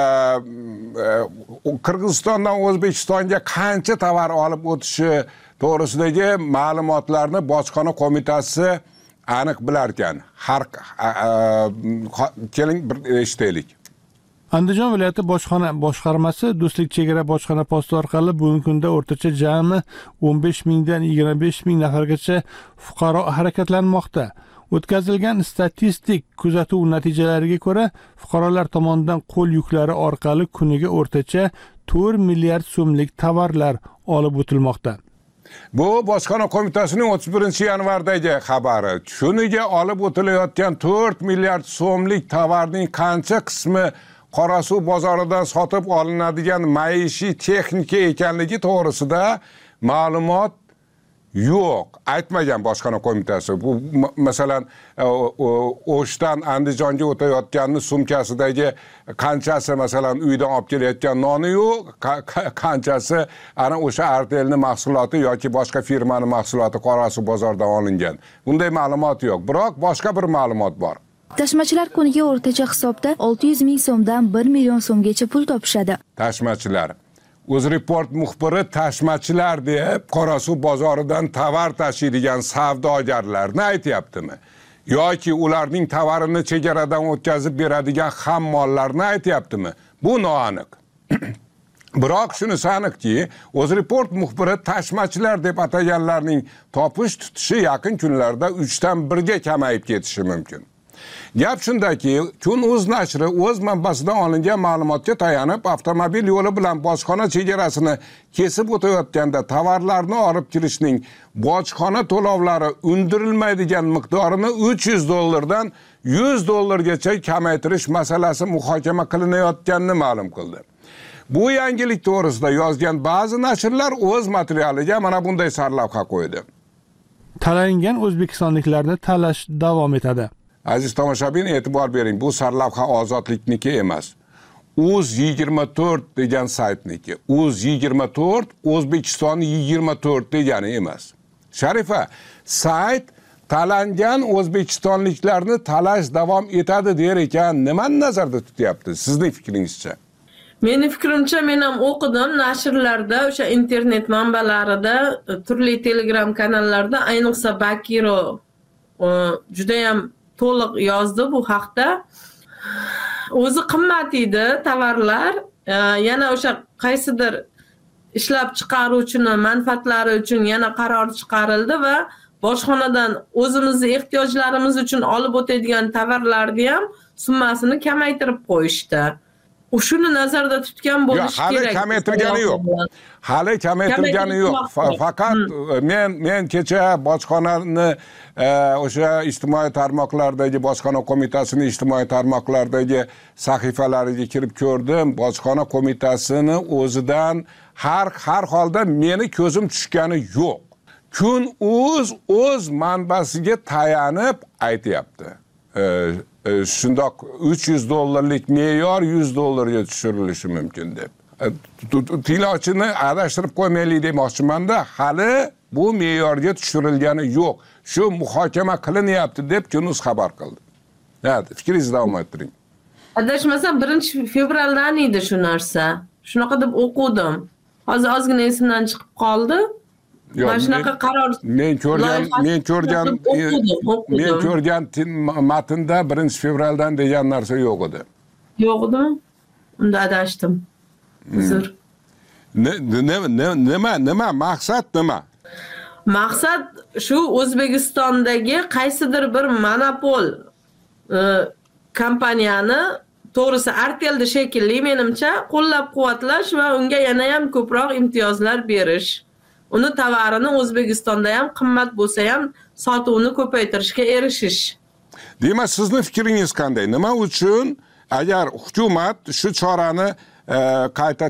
Qirg'izistondan O'zbekistonga qancha tovar olib o'tishi to'g'risidagi ma'lumotlarni Bojxona qo'mitasi aniq bilar ekan. Har keling bir eshitaylik. Andijon viloyati bojxona boshqarmasi Do'stlik chegara bojxona posti orqali bugungi kunda o'rtacha jami o'n besh mingdan yigirma besh ming nafargacha fuqaro harakatlanmoqda. O'tkazilgan statistik kuzatuv natijalariga ko'ra, fuqarolar tomonidan qo'l yuklari orqali kuniga o'rtacha to'rt milliard so'mlik tovarlar olib o'tilmoqda. Bu Bojxona qo'mitasining o'ttiz birinchi yanvardagi xabari. Kuniga olib o'tilayotgan to'rt milliard so'mlik tovarning qancha qismi Qorasuv bozoridan sotib olinadigan maishiy texnika ekanligi to'g'risida ma'lumot yo'q, aytmagan Bojxona qo'mitasi. Bu masalan O'shdan Andijonga o'tayotganning sumkasidagi qanchasi masalan uydan olib kelayotgan noni yo'q, qanchasi ana o'sha artelning mahsuloti yoki boshqa firmaning mahsuloti Qorasuv bozoridan olingan. Bunday ma'lumot yo'q, biroq boshqa bir ma'lumot bor. Tashmachilar kuniga o'rtacha hisobda olti yuz ming so'mdan bir million so'mgacha pul topishadi. Tashmachilar UzReport muxbiri tashmachilar deb Qorasuv bozoridan tovar tashiydigan savdogarlarni aytyaptimi? Yoki ularning tovarini chegaradan o'tkazib beradigan hammollarni aytyaptimi? Bu noaniq. Biroq shunisi aniqki, UzReport muxbiri tashmachilar deb ataganlarning topish tutishi yaqin kunlarda uchdan birga kamayib ketishi mumkin. Gap shundaki, Kun.uz nashri o'z manbasidan olingan ma'lumotga tayanib, avtomobil yo'li bilan bojxona chegarasini kesib o'tayotganda tovarlarni olib kirishning bojxona to'lovlari undirilmaydigan miqdorini uch yuz dollardan yuz dollargacha kamaytirish masalasi muhokama qilinayotganini ma'lum qildi. Bu yangilik to'g'risida yozgan ba'zi nashrlar o'z materialiga mana bunday sarlavha qo'ydi. Tanlangan o'zbekistonliklarni talash davom etadi. Aziz tomoshabin, e'tibor bering, bu sarlavha ozodlikniki emas. Uz yigirma to'rt degan saytniki. Uz yigirma to'rt O'zbekiston yigirma to'rt degani emas. Sharifa, sayt talangan o'zbekistonliklarni talash davom etadi der ekan, nimani nazarda tutyapti? Sizning fikringizcha? Mening fikrimcha, men ham o'qidim nashrlarda, o'sha internet manbalarida, turli Telegram kanallarda, ayniqsa Bakiro juda ham to'liq yozdi bu haqda. O'zi qimmat edi tovarlar, yana o'sha qaysidir ishlab chiqaruvchini manfaatlari uchun yana qaror chiqarildi va bojxonadan o'zimizning ehtiyojlarimiz uchun olib o'tadigan tovarlarni ham summasini kamaytirib qo'yishdi. Shuni nazarda tutgan bo'lish kerak. Hali kamaytirgani yo'q. Hali kamaytirgani yo'q. Faqat men men kecha bojxonani o'sha ijtimoiy tarmoqlardagi bojxona qo'mitasining ijtimoiy tarmoqlardagi sahifalariga kirib ko'rdim. Bojxona qo'mitasini o'zidan har har holda meni ko'zim tushgani yo'q. Kun.uz o'z manbasiga tayanib aytyapti. Shundoq uch yuz dollarlik me'yor yuz dollarga tushirilishi mumkin deb. Tinglovchini adashtirib qo'ymaylik demoqchiman-da, hali bu me'yorga tushirilgani yo'q. Shu muhokama qilinyapti deb Kun.uz xabar qildi. Hadi, fikringizni davom ettiring. Adashmasam birinchi fevraldan edi shu narsa. Shunaqa deb o'qidim. Hozir ozgina esimdan chiqib qoldi. Mana shunaqa qaror men ko'rgan men ko'rgan men ko'rgan matnda birinchi fevraldan degan narsa yo'q edi. Yo'q edimi? Unda adashdim. Uzr. Nima nima nima maqsad nima? Maqsad shu O'zbekistondagi qaysidir bir monopol kompaniyani, to'g'risi Artelda shekilli menimcha qo'llab-quvvatlash va unga yana ham ko'proq imtiyozlar berish. Uni tovarini O'zbekistonda ham qimmat bo'lsa ham sotuvni ko'paytirishga erishish. Demak, sizning fikringiz qanday? Nima uchun agar hukumat shu chorani qayta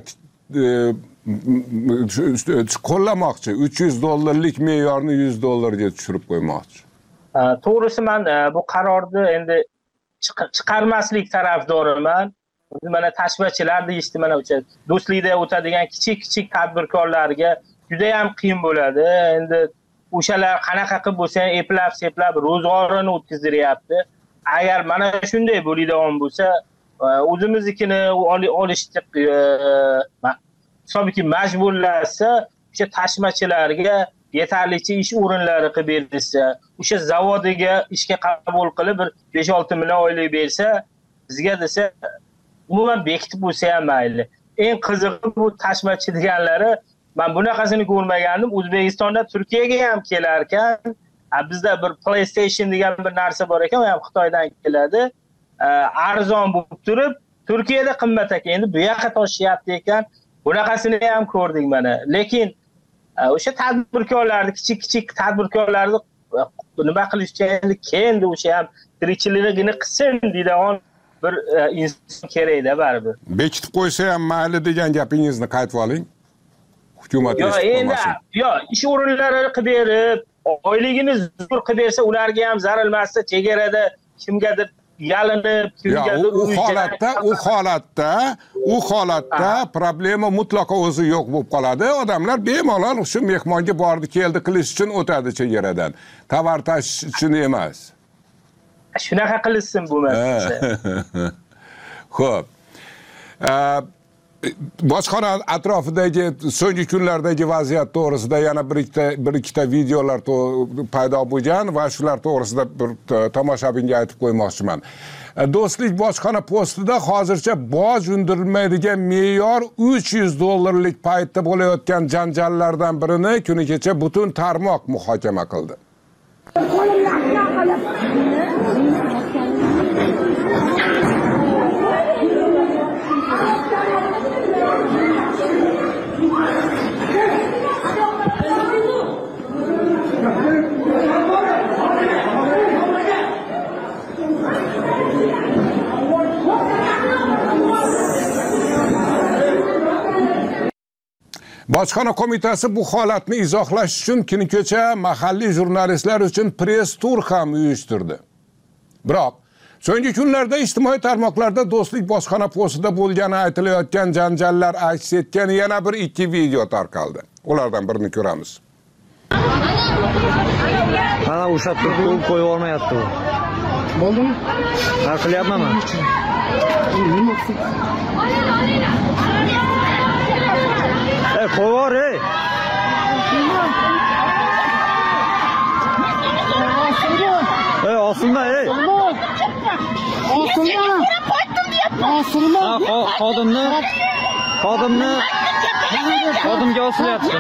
qo'llamoqchi, uch yuz dollarlik me'yorni yuz dollarga tushirib qo'ymoqchi? To'g'risi men bu qarorni endi chiqarmaslik tarafdoriman. Mana tashmachilar deyishdi, mana o'sha do'stlikda o'tadigan kichik-kichik tadbirkorlarga juda ham qiyin bo'ladi. Endi o'shalar qanaqa qilib bo'lsa ham eplab-seplab ro'zg'orini o'tkaziryapti. Agar mana shunday bo'ladigan bo'lsa, o'zimiznikini olishni hisobki majburlasa, o'sha tashmachilarga yetarlicha ish o'rinlari qilib berilsa, o'sha zavodiga ishga qabul qilib bir besh olti million oylik bersa, bizga desa umuman bekitib bo'lsa ham mayli. Eng qizig'i bu tashmachi deganlari, men bunaqasini ko'rmagandim. O'zbekistonda Turkiyaga ham kelar ekan, bizda bir PlayStation degan bir narsa bor ekan, u ham Xitoydan keladi. Arzon bo'lib turib, Turkiyada qimmat ekan. Endi bu yoqqa toshyapti ekan. Bunaqasini ham ko'rdik mana. Lekin o'sha tadbirkorlarni, kichik-kichik tadbirkorlarni nima qilishga endi kendi o'sha ham tirikchiligini qilsin deydigan bir inson kerakda baribir. Bekitib qo'ysa ham mayli degan gapingizni qaytib oling. Hukumat eshitib qolmasin. Yo, ish o'rinlarini qilib berib, oyligini zo'r qilib bersa, ularga ham zarar emasda, chegarada kimgadir yalinib, kimgadir u holatda, u holatda, u holatda problema mutlaqo o'zi yo'q bo'lib qoladi. Odamlar bemalol shu mehmonga bordi, keldi qilish uchun o'tadi chegaradan. Tovar tashish uchun emas. Shunaqa qilishsin bu masala. Xo'p. Bojxona atrofidagi so'nggi kunlardagi vaziyat to'g'risida yana bir ikkita bir ikkita videolar paydo bo'lgan va shular to'g'risida bir tomoshabinga aytib qo'ymoqchiman. Do'stlik bojxona postida hozircha boj undirilmaydigan me'yor uch yuz dollarlik paytda bo'layotgan janjallardan birini kuni kecha butun tarmoq muhokama qildi. Bojxona qo'mitasi bu holatni izohlash uchun kuni kecha mahalliy jurnalistlar uchun press tur ham uyushtirdi. Biroq so'nggi kunlarda ijtimoiy tarmoqlarda Do'stlik bojxona postida bo'lgani aytilayotgan janjallar aks etgan yana bir ikki video tarqaldi. Ulardan birini ko'ramiz. Mana o'sha turib qo'yib olmayapti u. Bo'ldimi? Hal qilyapmanmi? Ey, qo'yvor, ey. Ey, osilma, ey. Osilma. Osilma. Xodimni, xodimni, xodimga osilyapti.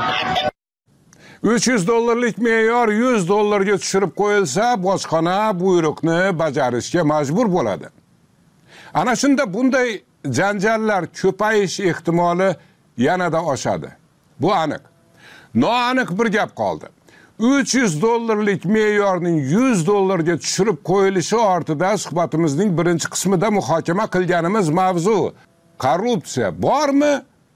uch yuz dollarlik me'yor yuz dollarga tushirib qo'yilsa, bojxona buyruqni bajarishga majbur bo'ladi. Ana shunda bunday janjallar ko'payish ehtimoli yanada oshadi. Bu aniq. Noaniq bir gap qoldi. uch yuz dollarlik me'yorning yuz dollarga tushirib qo'yilishi ortida suhbatimizning birinchi qismida muhokama qilganimiz mavzu korrupsiya bormi,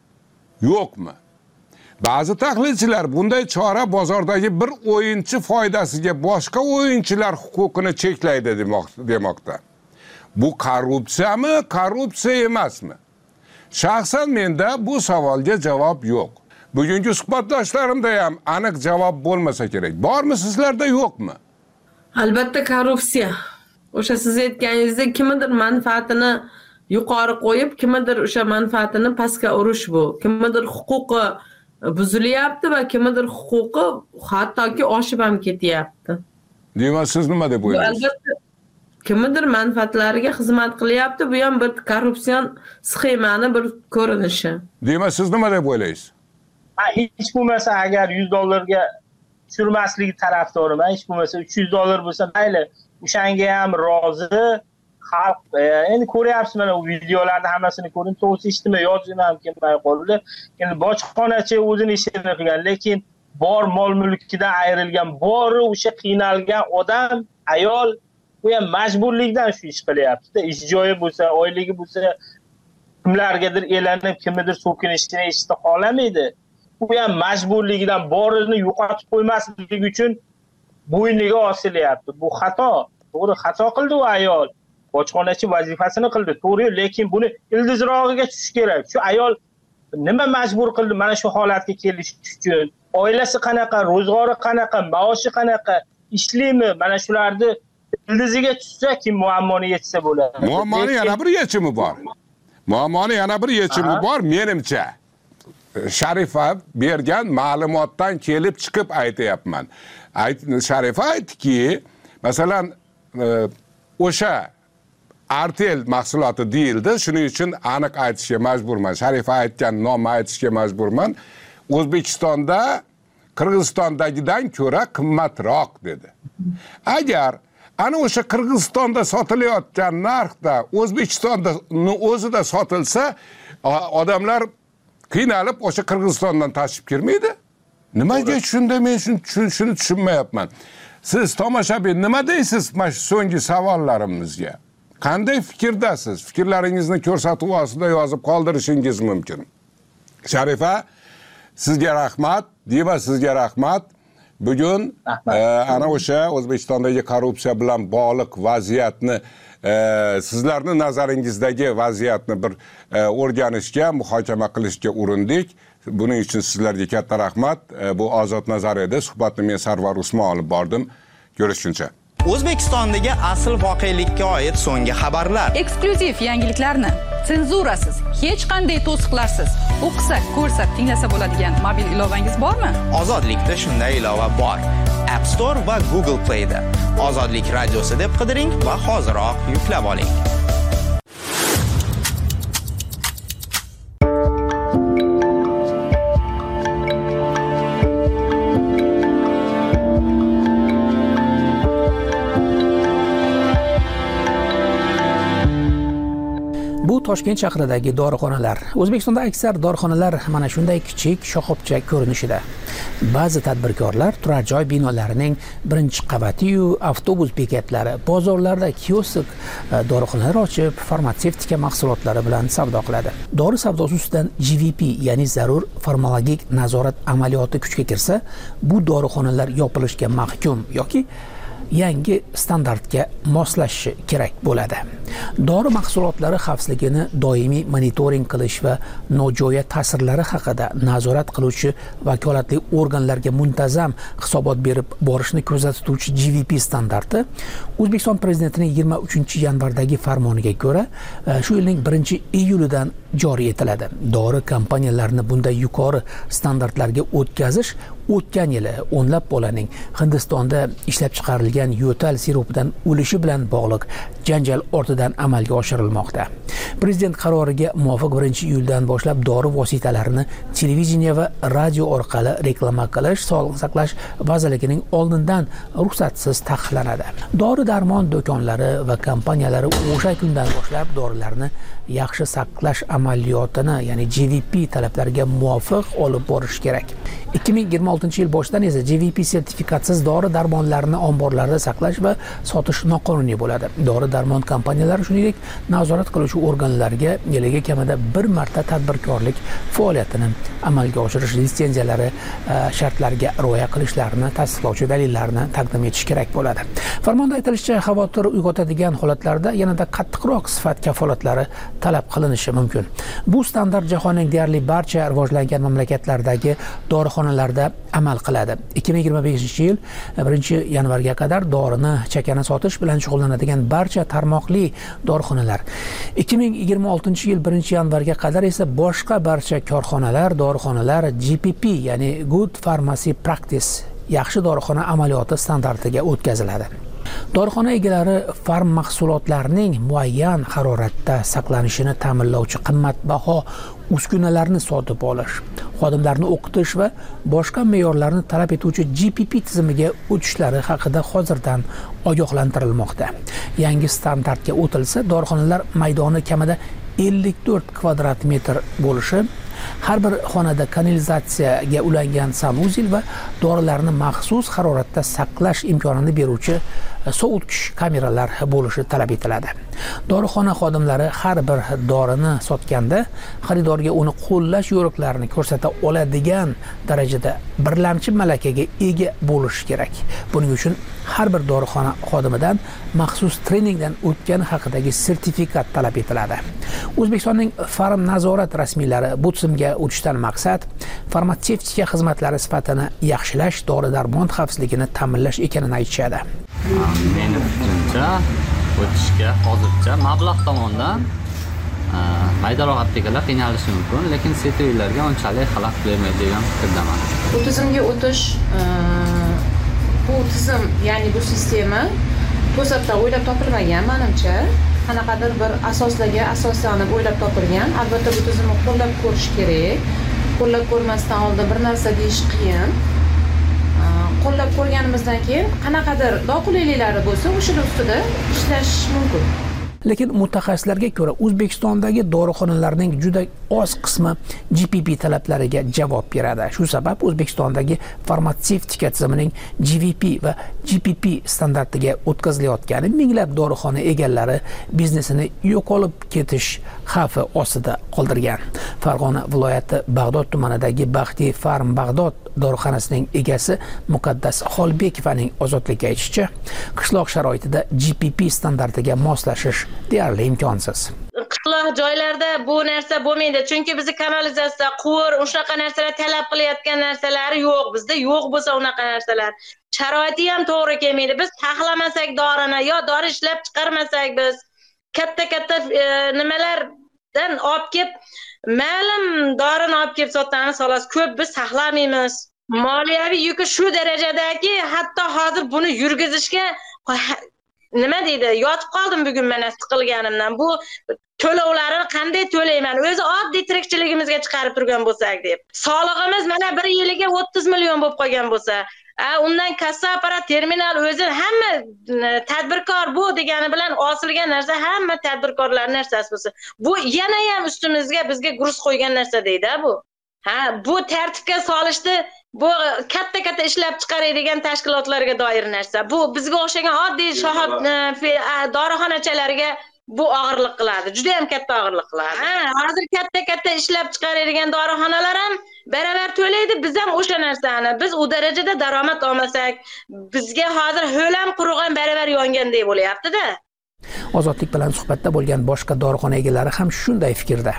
yo'qmi? Ba'zi tahlilchilar bunday chora bozordagi bir o'yinchi foydasiga boshqa o'yinchilar huquqini cheklaydi demoqda. Bu korrupsiyami, korrupsiya emasmi? Shaxsan menda bu savolga javob yo'q. Bugungi suhbatdoshlarimda ham aniq javob bo'lmasa kerak. Bormi sizlarda, yo'qmi? Albatta korrupsiya. O'sha siz aytganingizdek kimdir manfaatini yuqori qo'yib, kimdir o'sha manfaatini pastga urish bu. Kimdir huquqi buzilyapti va kimdir huquqi hattoki oshib ham ketyapti. Demak, siz nima deb o'ylaysiz? Albatta kimdir manfaatlariga xizmat qilyapti. Bu ham bir korrupsion sxemani bir ko'rinishi. Demak, siz nima deb o'ylaysiz? Hech bo'lmasa agar yuz dollarga tushirmasligi tarafdoriman. Hech bo'lmasa uch yuz dollar bo'lsa mayli, o'shanga ham rozi. Xalq endi ko'ryapsiz, mana bu videolarni hammasini ko'ring, to'g'risi eshitmay yozim ham kelmay qoldi. Endi bojxonachi o'zini ishini qilgan, lekin bor mol mulkidan ayrilgan, bori o'sha qiynalgan odam, ayol, bu ham majburlikdan shu ish qilyapti. Ish joyi bo'lsa, oyligi bo'lsa, kimlargadir elanib, kimnidir so'kinishini eshitib qolamaydi. Bu ham majburligidan borini yo'qotib qo'ymasligi uchun bo'yniga osilyapti. Bu xato. To'g'ri, xato qildi u ayol. Bojxonachi vazifasini qildi, to'g'ri, lekin buni ildizrog'iga tushish kerak. Shu ayol nima majbur qildi mana shu holatga kelish uchun? Oilasi qanaqa, ro'zg'ori qanaqa, maoshi qanaqa, ishlaymi? Mana shularni ildiziga tushsa, kim muammoni yechsa bo'ladi. Muammoni yana bir yechimi bor. Muammoni yana bir yechimi bor, menimcha. Sharifa bergan ma'lumotdan kelib chiqib aytayapman. Sharifa aytdiki, masalan, o'sha Artel mahsuloti deyildi, shuning uchun aniq aytishga majburman. Sharifa aytgan nomni aytishga majburman. O'zbekistonda Qirg'izistondagidan ko'ra qimmatroq dedi. Agar ana o'sha Qirg'izistonda sotilayotgan narxda O'zbekistonda o'zida sotilsa, odamlar qiynalib o'sha Qirg'izistondan tashib kirmaydi. Nimaga shunda men shuni tushunmayapman. Siz tomoshabin nima deysiz mana shu so'nggi savollarimizga? Qanday fikrdasiz? Fikrlaringizni ko'rsatuv ostida yozib qoldirishingiz mumkin. Sharifa, sizga rahmat, Diva sizga rahmat. Bugun e, ana o'sha O'zbekistondagi korrupsiya bilan bog'liq vaziyatni, e, sizlarning nazaringizdagi vaziyatni bir e, o'rganishga, muhokama qilishga urindik. Buning uchun sizlarga katta rahmat. E, bu Ozod nazar edi. Suhbatni men Sarvar Usmon olib bordim. Ko'rishguncha. O'zbekistondagi asl voqelikka oid so'nggi xabarlar. Eksklyuziv yangiliklarni senzurasiz, hech qanday to'siqlarsiz o'qisak, ko'rsak, tinglasa bo'ladigan mobil ilovangiz bormi? Ozodlikda shunday ilova bor. App Store va Google Play da. Ozodlik radiosi deb qidiring va hoziroq yuklab oling. Toshkent shahridagi dorixonalar. O'zbekistonda aksar dorixonalar mana shunday kichik shoxobcha ko'rinishida. Ba'zi tadbirkorlar turar joy binolarining birinchi qavati-yu avtobus bekatlari, bozorlarda kiosk dorixonalar ochib, farmatsevtika mahsulotlari bilan savdo qiladi. Dori savdosi ustidan G V P, ya'ni zarur farmakologik nazorat amaliyoti kuchga kirsa, bu dorixonalar yopilishga mahkum yoki yangi standartga moslashishi kerak bo'ladi. Dori mahsulotlari xavfsizligini doimiy monitoring qilish va nojo'ya ta'sirlari haqida nazorat qiluvchi vakolatli organlarga muntazam hisobot berib borishni ko'rsatuvchi G V P standarti O'zbekiston prezidentining yigirma uchinchi yanvardagi farmoniga ko'ra shu yilning birinchi iyulidan joriy etiladi. Dori kompaniyalarini bunday yuqori standartlarga o'tkazish o'tgan yili o'nlab bolaning Hindistonda ishlab chiqarilgan yo'tal sirupidan o'lishi bilan bog'liq janjal ortidan amalga oshirilmoqda. Prezident qaroriga muvofiq birinchi iyuldan boshlab dori vositalarini televideniya va radio orqali reklama qilish Sog'liqni saqlash vazirligining oldindan ruxsatsiz taqiqlanadi. Dori-darmon do'konlari va kompaniyalari o'sha kundan boshlab dorilarni yaxshi saqlash amaliyotini, ya'ni G V P talablariga muvofiq olib borish kerak. ikki ming yigirma oltinchi yil boshidan esa G V P sertifikatsiz dori-darmonlarni omborlarda saqlash va sotish noqonuniy bo'ladi. Dori-darmon kompaniyalari shuningdek nazorat qiluvchi organlarga yiliga kamida bir marta tadbirkorlik faoliyatini amalga oshirish litsenziyalari shartlariga rioya qilishlarini tasdiqlovchi dalillarni taqdim etish kerak bo'ladi. Farmonda aytilishicha, xavotir uyg'otadigan holatlarda yanada qattiqroq sifat kafolatlari talab qilinishi mumkin. Bu standart jahonning deyarli barcha rivojlangan mamlakatlardagi dorixonalarda amal qiladi. ikki ming yigirma beshinchi yil birinchi yanvarga qadar dorini chakana sotish bilan shug'ullanadigan barcha tarmoqli dorixonalar, ikki ming yigirma oltinchi yil birinchi yanvarga qadar esa boshqa barcha korxonalar, dorixonalar G P P, ya'ni Good Pharmacy Practice, yaxshi dorixona amaliyoti standartiga o'tkaziladi. Dorixona egalari farm mahsulotlarining muayyan haroratda saqlanishini ta'minlovchi qimmatbaho uskunalarni sotib olish, xodimlarni o'qitish va boshqa me'yorlarni talab etuvchi G P P tizimiga o'tishlari haqida hozirdan ogohlantirilmoqda. Yangi standartga o'tilsa, dorixonalar maydoni kamida ellik to'rt kvadrat metr bo'lishi, har bir xonada kanalizatsiyaga ulangan sanuzil va dorilarni maxsus haroratda saqlash imkonini beruvchi sovutish kameralar bo'lishi talab etiladi. Dorixona xodimlari har bir dorini sotganda xaridorga uni qo'llash yo'riqlarini ko'rsata oladigan darajada birlamchi malakaga ega bo'lishi kerak. Buning uchun har bir dorixona xodimidan maxsus treningdan o'tgani haqidagi sertifikat talab etiladi. O'zbekistonning farm nazorat rasmiylari bu tizimga o'tishdan maqsad farmatsevtika xizmatlari sifatini yaxshilash, dori-darmon xavfsizligini ta'minlash ekanini aytishadi. Meni fikrimcha, o'tishga hozircha mablag' tomonidan maydaroq aptekalar qiynalishi mumkin, lekin setrlarga unchalik xalaqit bermaydi degan fikrdaman. Bu tizimga o'tish, bu tizim, ya'ni bu sistema to'satdan o'ylab topilmagan, menimcha. Qanaqadir bir asoslarga asoslanib o'ylab topilgan. Albatta bu tizimni qo'llab ko'rish kerak. Qo'llab ko'rmasdan oldin bir narsa deyish qiyin. qo'llab ko'rganimizdan keyin qanaqadir noqulayliklari bo'lsa, o'shalar ustida ishlash mumkin. Lekin mutaxassislarga ko'ra O'zbekistondagi dorixonalarning juda oz qismi G P P talablariga javob beradi. Shu sabab O'zbekistondagi farmatsevtika tizimining G V P va G P P standartiga o'tkazilayotgani minglab dorixona egalari biznesini yo'qolib ketish xavfi ostida qoldirgan. Farg'ona viloyati Bag'dod tumanidagi Baxti Farm Bag'dod dorixonasining egasi Muqaddas Xolbekovaning ozodlikka aytishicha, qishloq sharoitida G P P standartiga moslashish deyarli imkonsiz. Qishloq joylarda bu narsa bo'lmaydi, chunki bizni kanalizatsiya, quvur, o'shaqa narsalar talab qilayotgan narsalari yo'q. Bizda yo'q bo'lsa unaqa narsalar. Sharoiti ham to'g'ri kelmaydi. Biz taxlamasak dorini yo dori ishlab chiqarmasak biz katta-katta e, nimalardan olib kelib ma'lum dorini olib kelib sotamiz, xolos ko'p biz saqlamaymiz. Moliyaviy yuki shu darajadaki, hatto hozir buni yurgizishga nima deydi, yotib qoldim bugun mana siqilganimdan. Bu to'lovlarni qanday to'layman? O'zi oddiy tirikchiligimizga chiqarib turgan bo'lsak deb. Solig'imiz mana bir yiliga o'ttiz million bo'lib qolgan bo'lsa, undan kassa apparat, terminal o'zi hamma tadbirkor bu degani bilan osilgan narsa hamma tadbirkorlarning narsasi bo'lsa, bu yana ham ustimizga bizga gruz qo'ygan narsa deydi bu. Ha, bu tartibga solishdi. Bu katta-katta ishlab chiqaradigan tashkilotlarga doir narsa. Bu bizga o'xshagan oddiy shohab dorixonachilarga bu og'irlik qiladi. Juda ham katta og'irlik qiladi. Ha, hozir katta-katta ishlab chiqaradigan dorixonalar ham baravar to'laydi, biz ham o'sha narsani. Biz u darajada daromad olmasak, bizga hozir ho'lam qurg'an baravar yonganday bo'lyapti-da. Ozodlik bilan suhbatda bo'lgan boshqa dorixona egalari ham shunday fikrda.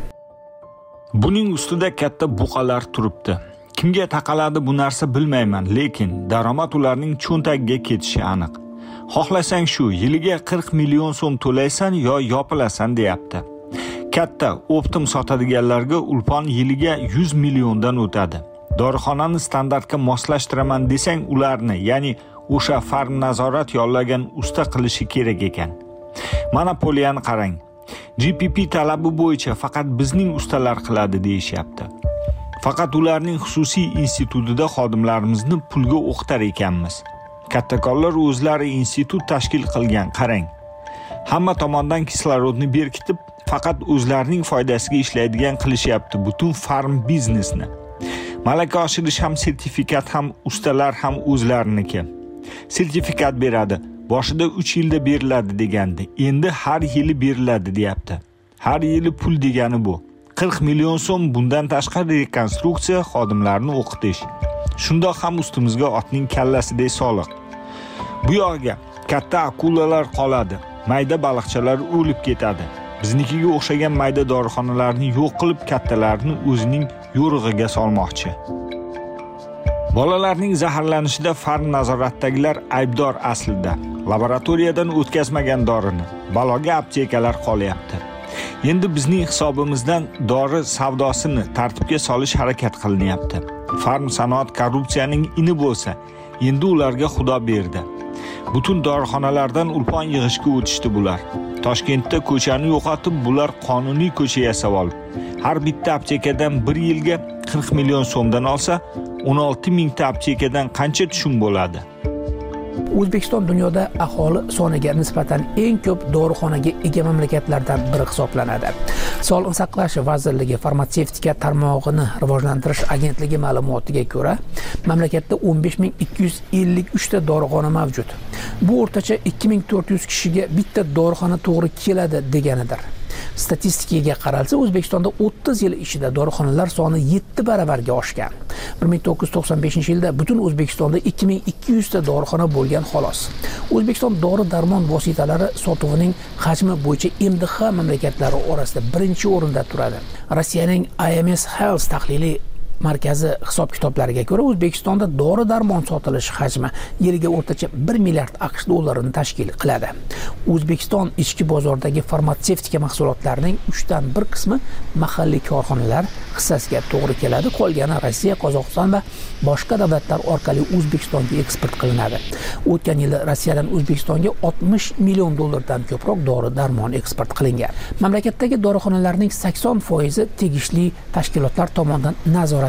Buning ustida katta buqalar turibdi. Kimga taqaladi bu narsa bilmayman, lekin daromad ularning cho'ntagiga ketishi aniq. Xohlasang shu yiliga qirq million so'm to'laysan yo yopilasan deyapti. Katta optim sotadiganlarga ulpon yiliga yuz milliondan o'tadi. Dorixonani standartga moslashtiraman desang, ularni, ya'ni o'sha farm nazorat yollagan usta qilishi kerak ekan. Monopoliyani qarang. G P P talabi bo'yicha faqat bizning ustalar qiladi deyishyapti. Faqat ularning xususiy institutida xodimlarimizni pulga o'qitar ekanmiz. Kattakorlar o'zlari institut tashkil qilgan, qarang. Hamma tomondan kislorodni berkitib, faqat o'zlarining foydasiga ishlaydigan qilishyapti butun farm biznesni. Malaka oshirish ham, sertifikat ham, ustalar ham o'zlariniki. Sertifikat beradi. Boshida uch yilda beriladi degandi. Endi har yili beriladi deyapti. Har yili pul degani bu. qirq million so'm, bundan tashqari rekonstruksiya, xodimlarni o'qitish. Shundoq ham ustimizga otning kallasidek soliq. Bu yoqga katta akulalar qoladi. Mayda baliqchalar o'lib ketadi. Biznikiga o'xshagan mayda dorixonalarni yo'q qilib, kattalarni o'zining yo'rig'iga solmoqchi. Bolalarning zaharlanishida farm nazoratdagilar aybdor aslida. Laboratoriyadan o'tkazmagan dorini baloga aptekalar qolyapti. Endi bizning hisobimizdan dori savdosini tartibga solish harakat qilinyapti. Farm sanoat korrupsiyaning ini bo'lsa, endi ularga xudo berdi. Butun dorixonalardan ulpon yig'ishga o'tishdi bular. Toshkentda ko'chani yo'qotib, bular qonuniy ko'cha yasab olib, har bitta aptekadan bir yilga qirq million so'mdan olsa, o'n olti mingta aptekadan qancha tushum bo'ladi? O'zbekiston dunyoda aholi soniga nisbatan eng ko'p dorixonaga ega mamlakatlardan biri hisoblanadi. Sog'liqni saqlash vazirligi farmatsevtika tarmog'ini rivojlantirish agentligi ma'lumotiga ko'ra, mamlakatda o'n besh ming ikki yuz ellik uch ta dorixona mavjud. Bu o'rtacha ikki ming to'rt yuz kishiga bitta dorixona to'g'ri keladi deganidir. Statistikaga qaralsa, O'zbekistonda o'ttiz yil ichida dorixonalar soni yetti baravarga oshgan. bir ming to'qqiz yuz to'qson beshinchi yilda butun O'zbekistonda ikki ming ikki yuz ta dorixona bo'lgan xolos. O'zbekiston dori-darmon vositalari sotuvining hajmi bo'yicha M D H mamlakatlari orasida birinchi o'rinda turadi. Rossiyaning I M S Health tahliliy markazi hisob-kitoblariga ko'ra, O'zbekistonda dori-darmon sotilishi hajmi yiliga o'rtacha bir milliard AQSh dollarini tashkil qiladi. O'zbekiston ichki bozoridagi farmatsevtika mahsulotlarining uchdan bir qismi mahalliy korxonalar hissasiga to'g'ri keladi, qolgani Rossiya, Qozog'iston va boshqa davlatlar orqali O'zbekistonga eksport qilinadi. O'tgan yili Rossiyadan O'zbekistonga oltmish million dollardan ko'proq dori-darmon eksport qilingan. Mamlakatdagi dorixonalarning sakson foizi tegishli tashkilotlar tomonidan nazorat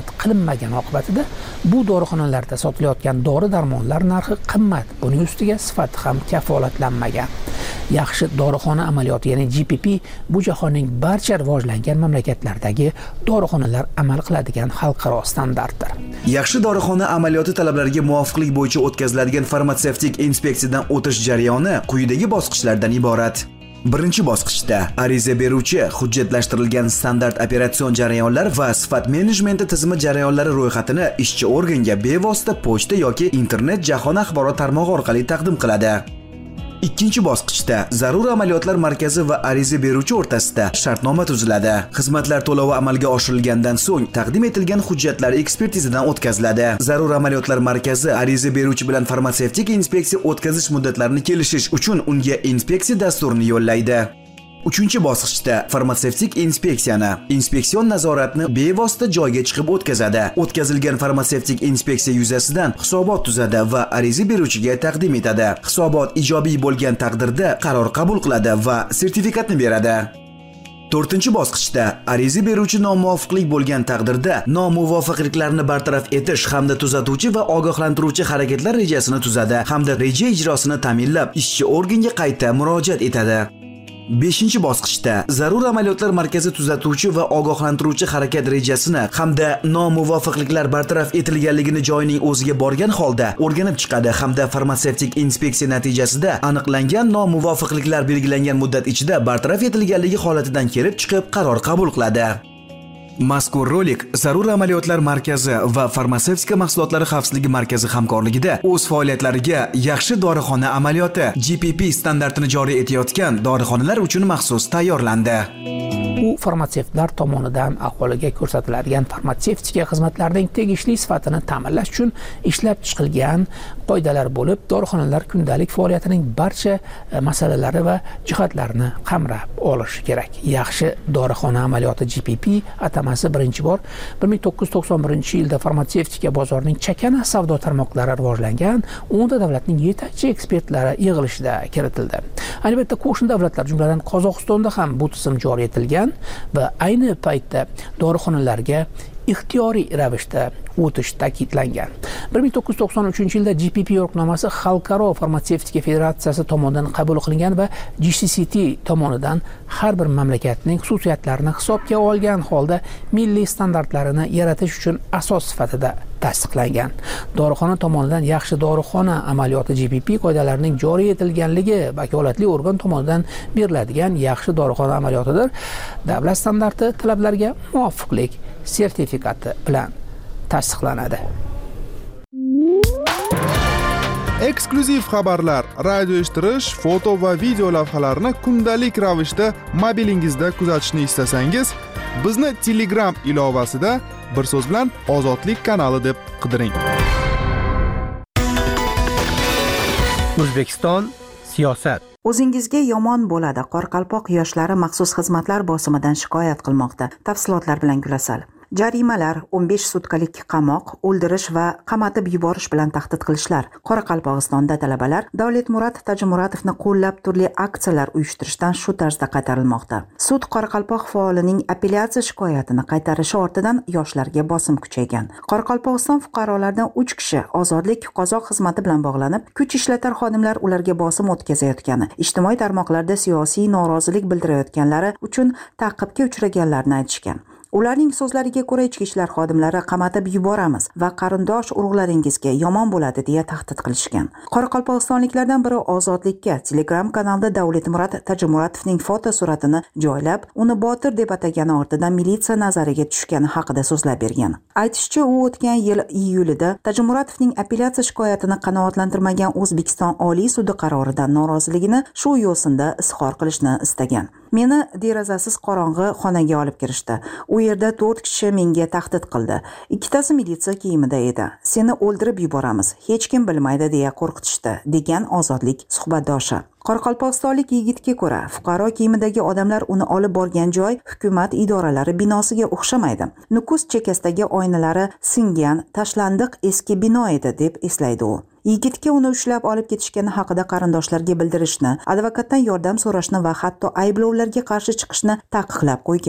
nazorat qilinmagani oqibatida bu dorixonalarda sotilayotgan dori-darmonlar narxi qimmat. Buning ustiga sifati ham kafolatlanmagan. Yaxshi dorixona amaliyoti, ya'ni G P P bu jahonning barcha rivojlangan mamlakatlaridagi dorixonalar amal qiladigan xalqaro standartdir. Yaxshi dorixona amaliyoti talablariga muvofiqlik bo'yicha o'tkaziladigan farmatsevtik inspeksiyadan o'tish jarayoni quyidagi bosqichlardan iborat. Birinchi bosqichda ariza beruvchi hujjatlashtirilgan standart operatsion jarayonlar va sifat menejmenti tizimi jarayonlari ro'yxatini ishchi organga bevosita pochta yoki internet jahon axborot tarmog'i orqali taqdim qiladi. Ikkinchi bosqichda zarur amaliyotlar markazi va ariza beruvchi o'rtasida shartnoma tuziladi. Xizmatlar to'lovi amalga oshirilgandan so'ng taqdim etilgan hujjatlar ekspertizadan o'tkaziladi. Zarur amaliyotlar markazi ariza beruvchi bilan farmatsevtik inspeksiya o'tkazish muddatlarini kelishish uchun unga inspeksiya dasturini yo'llaydi. Uchinchi bosqichda farmatsevtik inspeksiyani, inspeksion nazoratni bevosita joyga chiqib o'tkazadi. O'tkazilgan farmatsevtik inspeksiya yuzasidan hisobot tuzadi va ariza beruvchiga taqdim etadi. Hisobot ijobiy bo'lgan taqdirda qaror qabul qiladi va sertifikatni beradi. To'rtinchi bosqichda ariza beruvchi nomuvofiqlik bo'lgan taqdirda nomuvofiqliklarni bartaraf etish hamda tuzatuvchi va ogohlantiruvchi harakatlar rejasini tuzadi hamda reja ijrosini ta'minlab ishchi organga qayta murojaat etadi. beshinchi bosqichda zarur amaliyotlar markazi tuzatuvchi va ogohlantiruvchi harakat rejasini hamda nomuvofiqliklar bartaraf etilganligini joyining o'ziga borgan holda o'rganib chiqadi hamda farmatsevtik inspeksiya natijasida aniqlangan nomuvofiqliklar belgilangan muddat ichida bartaraf etilganligi holatidan kelib chiqib qaror qabul qiladi. Mazkur rolik zarur amaliyotlar markazi va farmatsevtika mahsulotlari xavfsizligi markazi hamkorligida o'z faoliyatlariga yaxshi dorixona amaliyoti G P P standartini joriy etayotgan dorixonalar uchun maxsus tayyorlandi. U farmatsevtlar tomonidan aholiga ko'rsatiladigan farmatsevtika xizmatlarining tegishli sifatini ta'minlash uchun ishlab chiqilgan qoidalar bo'lib, dorixonalar kundalik faoliyatining barcha masalalari va jihatlarini qamrab olishi kerak. Yaxshi dorixona amaliyoti G P P atamasi birinchi bor bir ming to'qqiz yuz to'qson birinchi yilda farmatsevtika bozorining chakana savdo tarmoqlari rivojlangan o'nta davlatning yetakchi ekspertlari yig'ilishida kiritildi. Albatta, qo'shni davlatlar, jumladan Qozog'istonda ham bu tizim joriy etilgan va ayni paytda dorixonalarga ixtiyoriy ravishda o'tish ta'kidlangan. bir ming to'qqiz yuz to'qson uchinchi yilda G P P yo'riqnomasi Xalqaro farmatsevtika federatsiyasi tomonidan qabul qilingan va G C C T tomonidan har bir mamlakatning xususiyatlarini hisobga olgan holda milliy standartlarini yaratish uchun asos sifatida tasdiqlangan. Dorixona tomonidan yaxshi dorixona amaliyoti G P P qoidalarining joriy etilganligi vakolatli organ tomonidan beriladigan yaxshi dorixona amaliyotidir. Davlat standarti talablariga muvofiqlik sertifikati bilan tasdiqlanadi. Eksklyuziv xabarlar, radio eshittirish, foto va video lavhalarni kundalik ravishda mobilingizda kuzatishni istasangiz, bizni Telegram ilovasida bir so'z bilan Ozodlik kanali deb qidiring. O'zbekiston siyosat. O'zingizga yomon bo'ladi. Qoraqalpoq yoshlari maxsus xizmatlar bosimidan shikoyat qilmoqda. Tafsilotlar bilan Gulasal. Jarimalar, o'n besh sutkalik qamoq, o'ldirish va qamatib yuborish bilan tahdid qilishlar. Qoraqalpog'istonda talabalar Davletmurod Tajimuratovni qo'llab turli aksiyalar uyushtirishdan shu tarzda qaytarilmoqda. Sud Qoraqalpoq faolining apellyatsiya shikoyatini qaytarishi ortidan yoshlarga bosim kuchaygan. Qoraqalpog'iston fuqarolaridan uch kishi ozodlik qozoq xizmati bilan bog'lanib, kuch ishlatar xodimlar ularga bosim o'tkazayotgani, ijtimoiy tarmoqlarda siyosiy norozilik bildirayotganlari uchun ta'qibga uchraganlarni aytishgan. Ularning so'zlariga ko'ra, ichki ishlar xodimlari qamatib yuboramiz va qarindosh urug'laringizga yomon bo'ladi deya tahdid qilishgan. Qoraqalpog'istonliklardan biri Ozodlikka Telegram kanalida Davletmurod Tajimuratovning foto suratini joylab, uni botir deb atagani ortidan militsiya nazariga tushgani haqida so'zlab bergan. Aytishicha, u o'tgan yil iyulida Tajimuratovning apellyatsiya shikoyatini qanoatlantirmagan O'zbekiston Oliy sudi qaroridan noroziligini shu yo'sinda izhor qilishni istagan. Meni derazasiz qorong'i xonaga olib kirishdi. U yerda to'rt kishi menga tahdid qildi. Ikkitasi militsiya kiyimida edi. Seni o'ldirib yuboramiz, hech kim bilmaydi deya qo'rqitishdi, degan Ozodlik suhbatdoshi. Qoraqalpog'istonlik yigitga ko'ra, fuqaro kiyimidagi odamlar uni olib borgan joy hukumat idoralari binosiga o'xshamaydi. Nukus chekkasidagi oynalari singan, tashlandiq eski bino edi deb eslaydi u. Yigitga uni ushlab olib ketishgani haqida qarindoshlarga bildirishni, advokatdan yordam so'rashni va hatto ayblovlarga qarshi chiqishni taqiqlab qo'yganlar.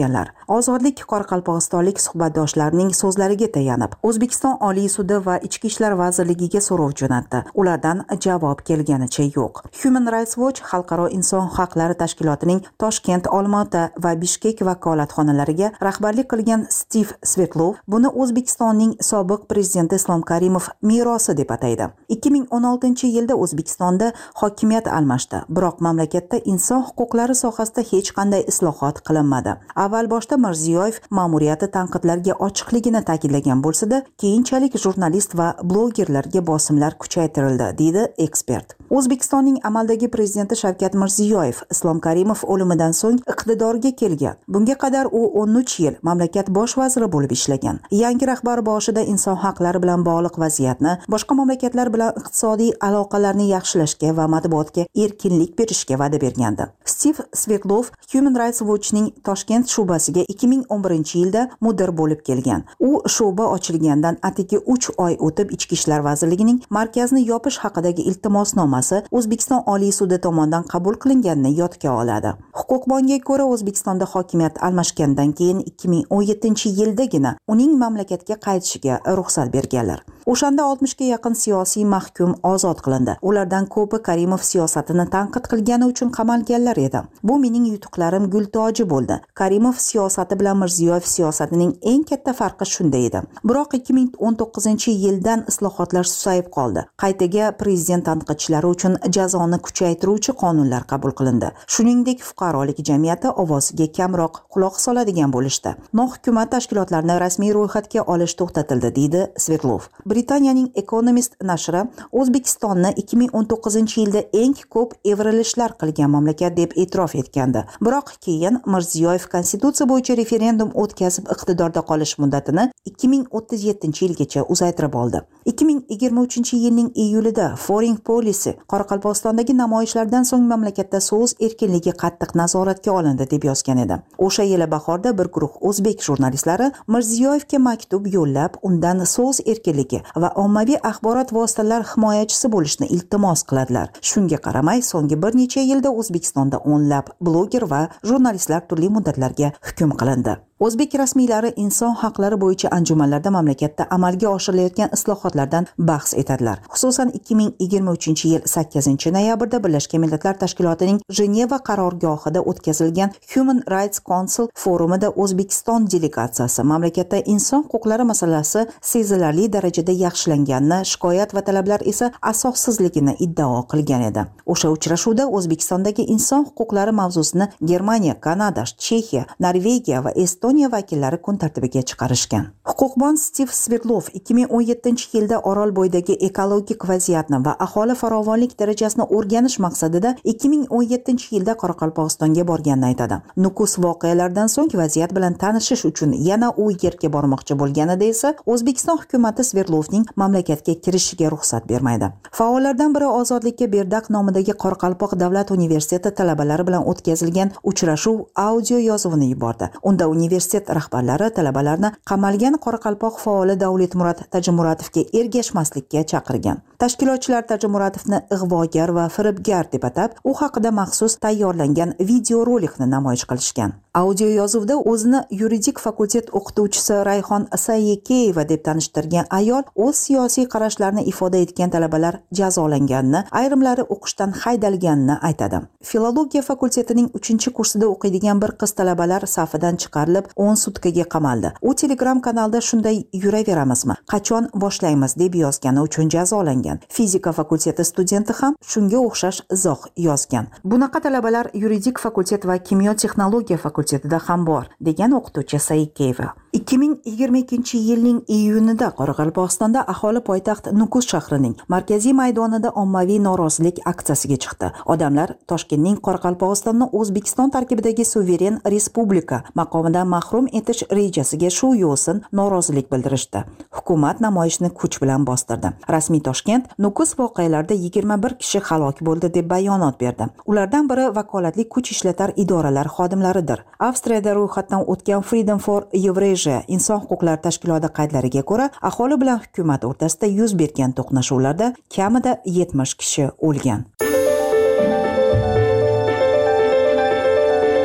Ozodlik qoraqalpog'istonlik suhbatdoshlarining so'zlariga tayanib, O'zbekiston Oliy sudi va Ichki ishlar vazirligiga so'rov jo'natdi. Ulardan javob kelganicha yo'q. Human Rights Watch xalqaro inson huquqlari tashkilotining Toshkent, Olmaota va Bishkek vakolatxonalariga rahbarlik qilgan Stiv Svetlov buni O'zbekistonning sobiq prezidenti Islom Karimov merosi deb ataydi. ikki ming o'n oltinchi yilda O'zbekistonda hokimiyat almashdi, biroq mamlakatda inson huquqlari sohasida hech qanday islohot qilinmadi. Avval boshda Mirziyoyev ma'muriyati tanqidlarga ochiqligini ta'kidlagan bo'lsa-da, keyinchalik jurnalist va blogerlarga bosimlar kuchaytirildi, deydi ekspert. O'zbekistonning amaldagi prezidenti Shavkat Mirziyoyev Islom Karimov o'limidan so'ng iqtidorga kelgan. Bunga qadar u o'n uch yil mamlakat bosh vaziri bo'lib ishlagan. Yangi rahbar boshida inson huquqlari bilan bog'liq vaziyatni, boshqa mamlakatlar bilan iqtisodiy aloqalarni yaxshilashga va matbuotga erkinlik berishga va'da bergandi. Stiv Svetlov Human Rights Watch'ning Toshkent shubasiga ikki ming o'n birinchi yilda mudir bo'lib kelgan. U shuba ochilgandan atigi uch oy o'tib Ichki ishlar vazirligining markazni yopish haqidagi iltimosnomasi O'zbekiston Oliy sudi tomonidan qabul qilinganini yodga oladi. Huquqbonga ko'ra, O'zbekistonda hokimiyat almashgandan keyin ikki ming o'n yettinchi yildagina uning mamlakatga qaytishiga ruxsat berganlar. O'shanda oltmishga yaqin siyosiy mahkum ozod qilindi. Ulardan ko'pi Karimov siyosatini tanqid qilgani uchun qamalganlar edi. Bu mening yutuqlarim gul toji bo'ldi. Karimov siyosati bilan Mirziyoyev siyosatining eng katta farqi shunda edi. Biroq ikki ming o'n to'qqizinchi yildan islohotlar susayib qoldi. Qaytaga prezident tanqidchilari uchun jazoni kuchaytiruvchi qonunlar qabul qilindi. Shuningdek, fuqarolik jamiyati ovoziga kamroq quloq soladigan bo'lishdi. Nohukumat tashkilotlarini rasmiy ro'yxatga olish to'xtatildi, deydi Svetlov. Britaniyaning Economist nashri O'zbekistonni ikki ming o'n to'qqizinchi yilda eng ko'p evrilishlar qilgan mamlakat deb e'tirof etgandi. Biroq keyin Mirziyoyev konstitutsiya bo'yicha referendum o'tkazib iqtidorda qolish muddatini ikki ming o'ttiz yettinchi yilgacha uzaytirib oldi. ikki ming yigirma uchinchi yilning iyulida Foreign Policy Qoraqalpog'istondagi namoyishlardan so'ng mamlakatda so'z erkinligi qattiq nazoratga olindi deb yozgan edi. O'sha yili bahorda bir guruh o'zbek jurnalistlari Mirziyoyevga maktub yo'llab, undan so'z erkinligi va ommaviy axborot vositalar himoyachisi bo'lishni iltimos qiladilar. Shunga qaramay, so'nggi bir necha yilda O'zbekistonda o'nlab bloger va jurnalistlar turli muddatlarga hukm qilindi. O'zbek rasmiylari inson huquqlari bo'yicha anjumanlarda mamlakatda amalga oshirilayotgan islohotlardan bahs etadilar. Xususan ikki ming yigirma uchinchi yil sakkizinchi noyabrda Birlashgan Millatlar Tashkilotining Jeneva qarorgohida o'tkazilgan Human Rights Council forumida O'zbekiston delegatsiyasi mamlakatda inson huquqlari masalasi sezilarli darajada yaxshilanganini, shikoyat va talablar esa asossizligini iddao qilgan edi. O'sha uchrashuvda O'zbekistondagi inson huquqlari mavzusini Germaniya, Kanada, Chexiya, Norvegiya va Estoniya vakillari kun tartibiga chiqarishgan. Huquqbon Stiv Svetlov ikki ming o'n yettinchi yilda Orolbo'ydagi ekologik vaziyatni va aholi farovonlik darajasini o'rganish maqsadida ikki ming o'n yettinchi yilda Qoraqalpog'istonga borganini aytadi. Nukus voqealardan so'ng vaziyat bilan tanishish uchun yana u yerga bormoqchi bo'lganida esa O'zbekiston hukumatı Svetlovning mamlakatga kirishiga ruxsat bermaydi. Faollardan biri Ozodlikka Berdaq nomidagi Qoraqalpoq davlat universiteti talabalari bilan o'tkazilgan uchrashuv audio yozuvini yubordi. Unda universitet rahbarlari talabalarni qamalgan Qoraqalpoq faoli Davletmurod Tajimuratovga ergashmaslikka chaqirgan. Tashkilotchilar Tajimuratovni ig'vogar va firibgar deb atab, u haqida maxsus tayyorlangan videorolikni namoyish qilishgan. Audio yozuvda o'zini yuridik fakultet o'qituvchisi Rayhon Sayekeyeva deb tanishtirgan ayol o'z siyosiy qarashlarini ifoda etgan talabalar jazolanganini, ayrimlari o'qishdan haydalganini aytadi. Filologiya fakultetining uchinchi kursida o'qiydigan bir qiz talabalar safidan chiqarilib o'n sutkaga qamaldi. U Telegram kanalda shunday yuraveramizmi, qachon boshlaymiz deb yozgani uchun jazolangan. Fizika fakulteti studenti ham shunga o'xshash izoh yozgan. Bunaqa talabalar yuridik fakultet va kimyo texnologiya fakultetida ham bor, degan o'qituvchi Saikeva. ikki ming yigirma ikkinchi yilning iyunida Qoraqalpog'istonda aholi poytaxt Nukus shahrining markaziy maydonida ommaviy norozilik aksiyasiga chiqdi. Odamlar Toshkentning Qoraqalpog'istonni O'zbekiston tarkibidagi suveren respublika maqomidan mahrum etish rejasiga shu yo'sin norozilik bildirishdi. Hukumat namoyishni kuch bilan bostirdi. Rasmiy Toshkent Nukus voqealarida yigirma bir kishi halok bo'ldi deb bayonot berdi. Ulardan biri vakolatli kuch ishlatar idoralar xodimlaridir. Avstriyada ro'yxatdan o'tgan Freedom for Eurasia inson huquqlari tashkiloti qaydlariga ko'ra, aholi bilan hukumat o'rtasida yuz bergan to'qnashuvlarda kamida yetmish kishi o'lgan.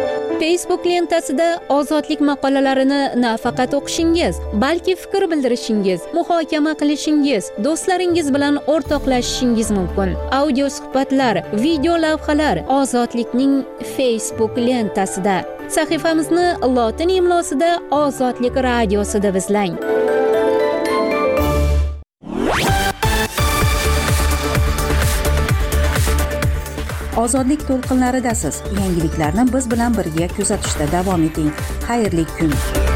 Facebook lentasida ozodlik maqolalarini nafaqat o'qishingiz, balki fikr bildirishingiz, muhokama qilishingiz, do'stlaringiz bilan o'rtoqlashishingiz mumkin. Audio suhbatlar, video lavhalar ozodlikning Facebook lentasida. Sahifamizni lotin imlosida Ozodlik radiosi deb izlang. Ozodlik to'lqinlaridasiz. Yangiliklarni biz bilan birga kuzatishda davom eting. Xayrli kun.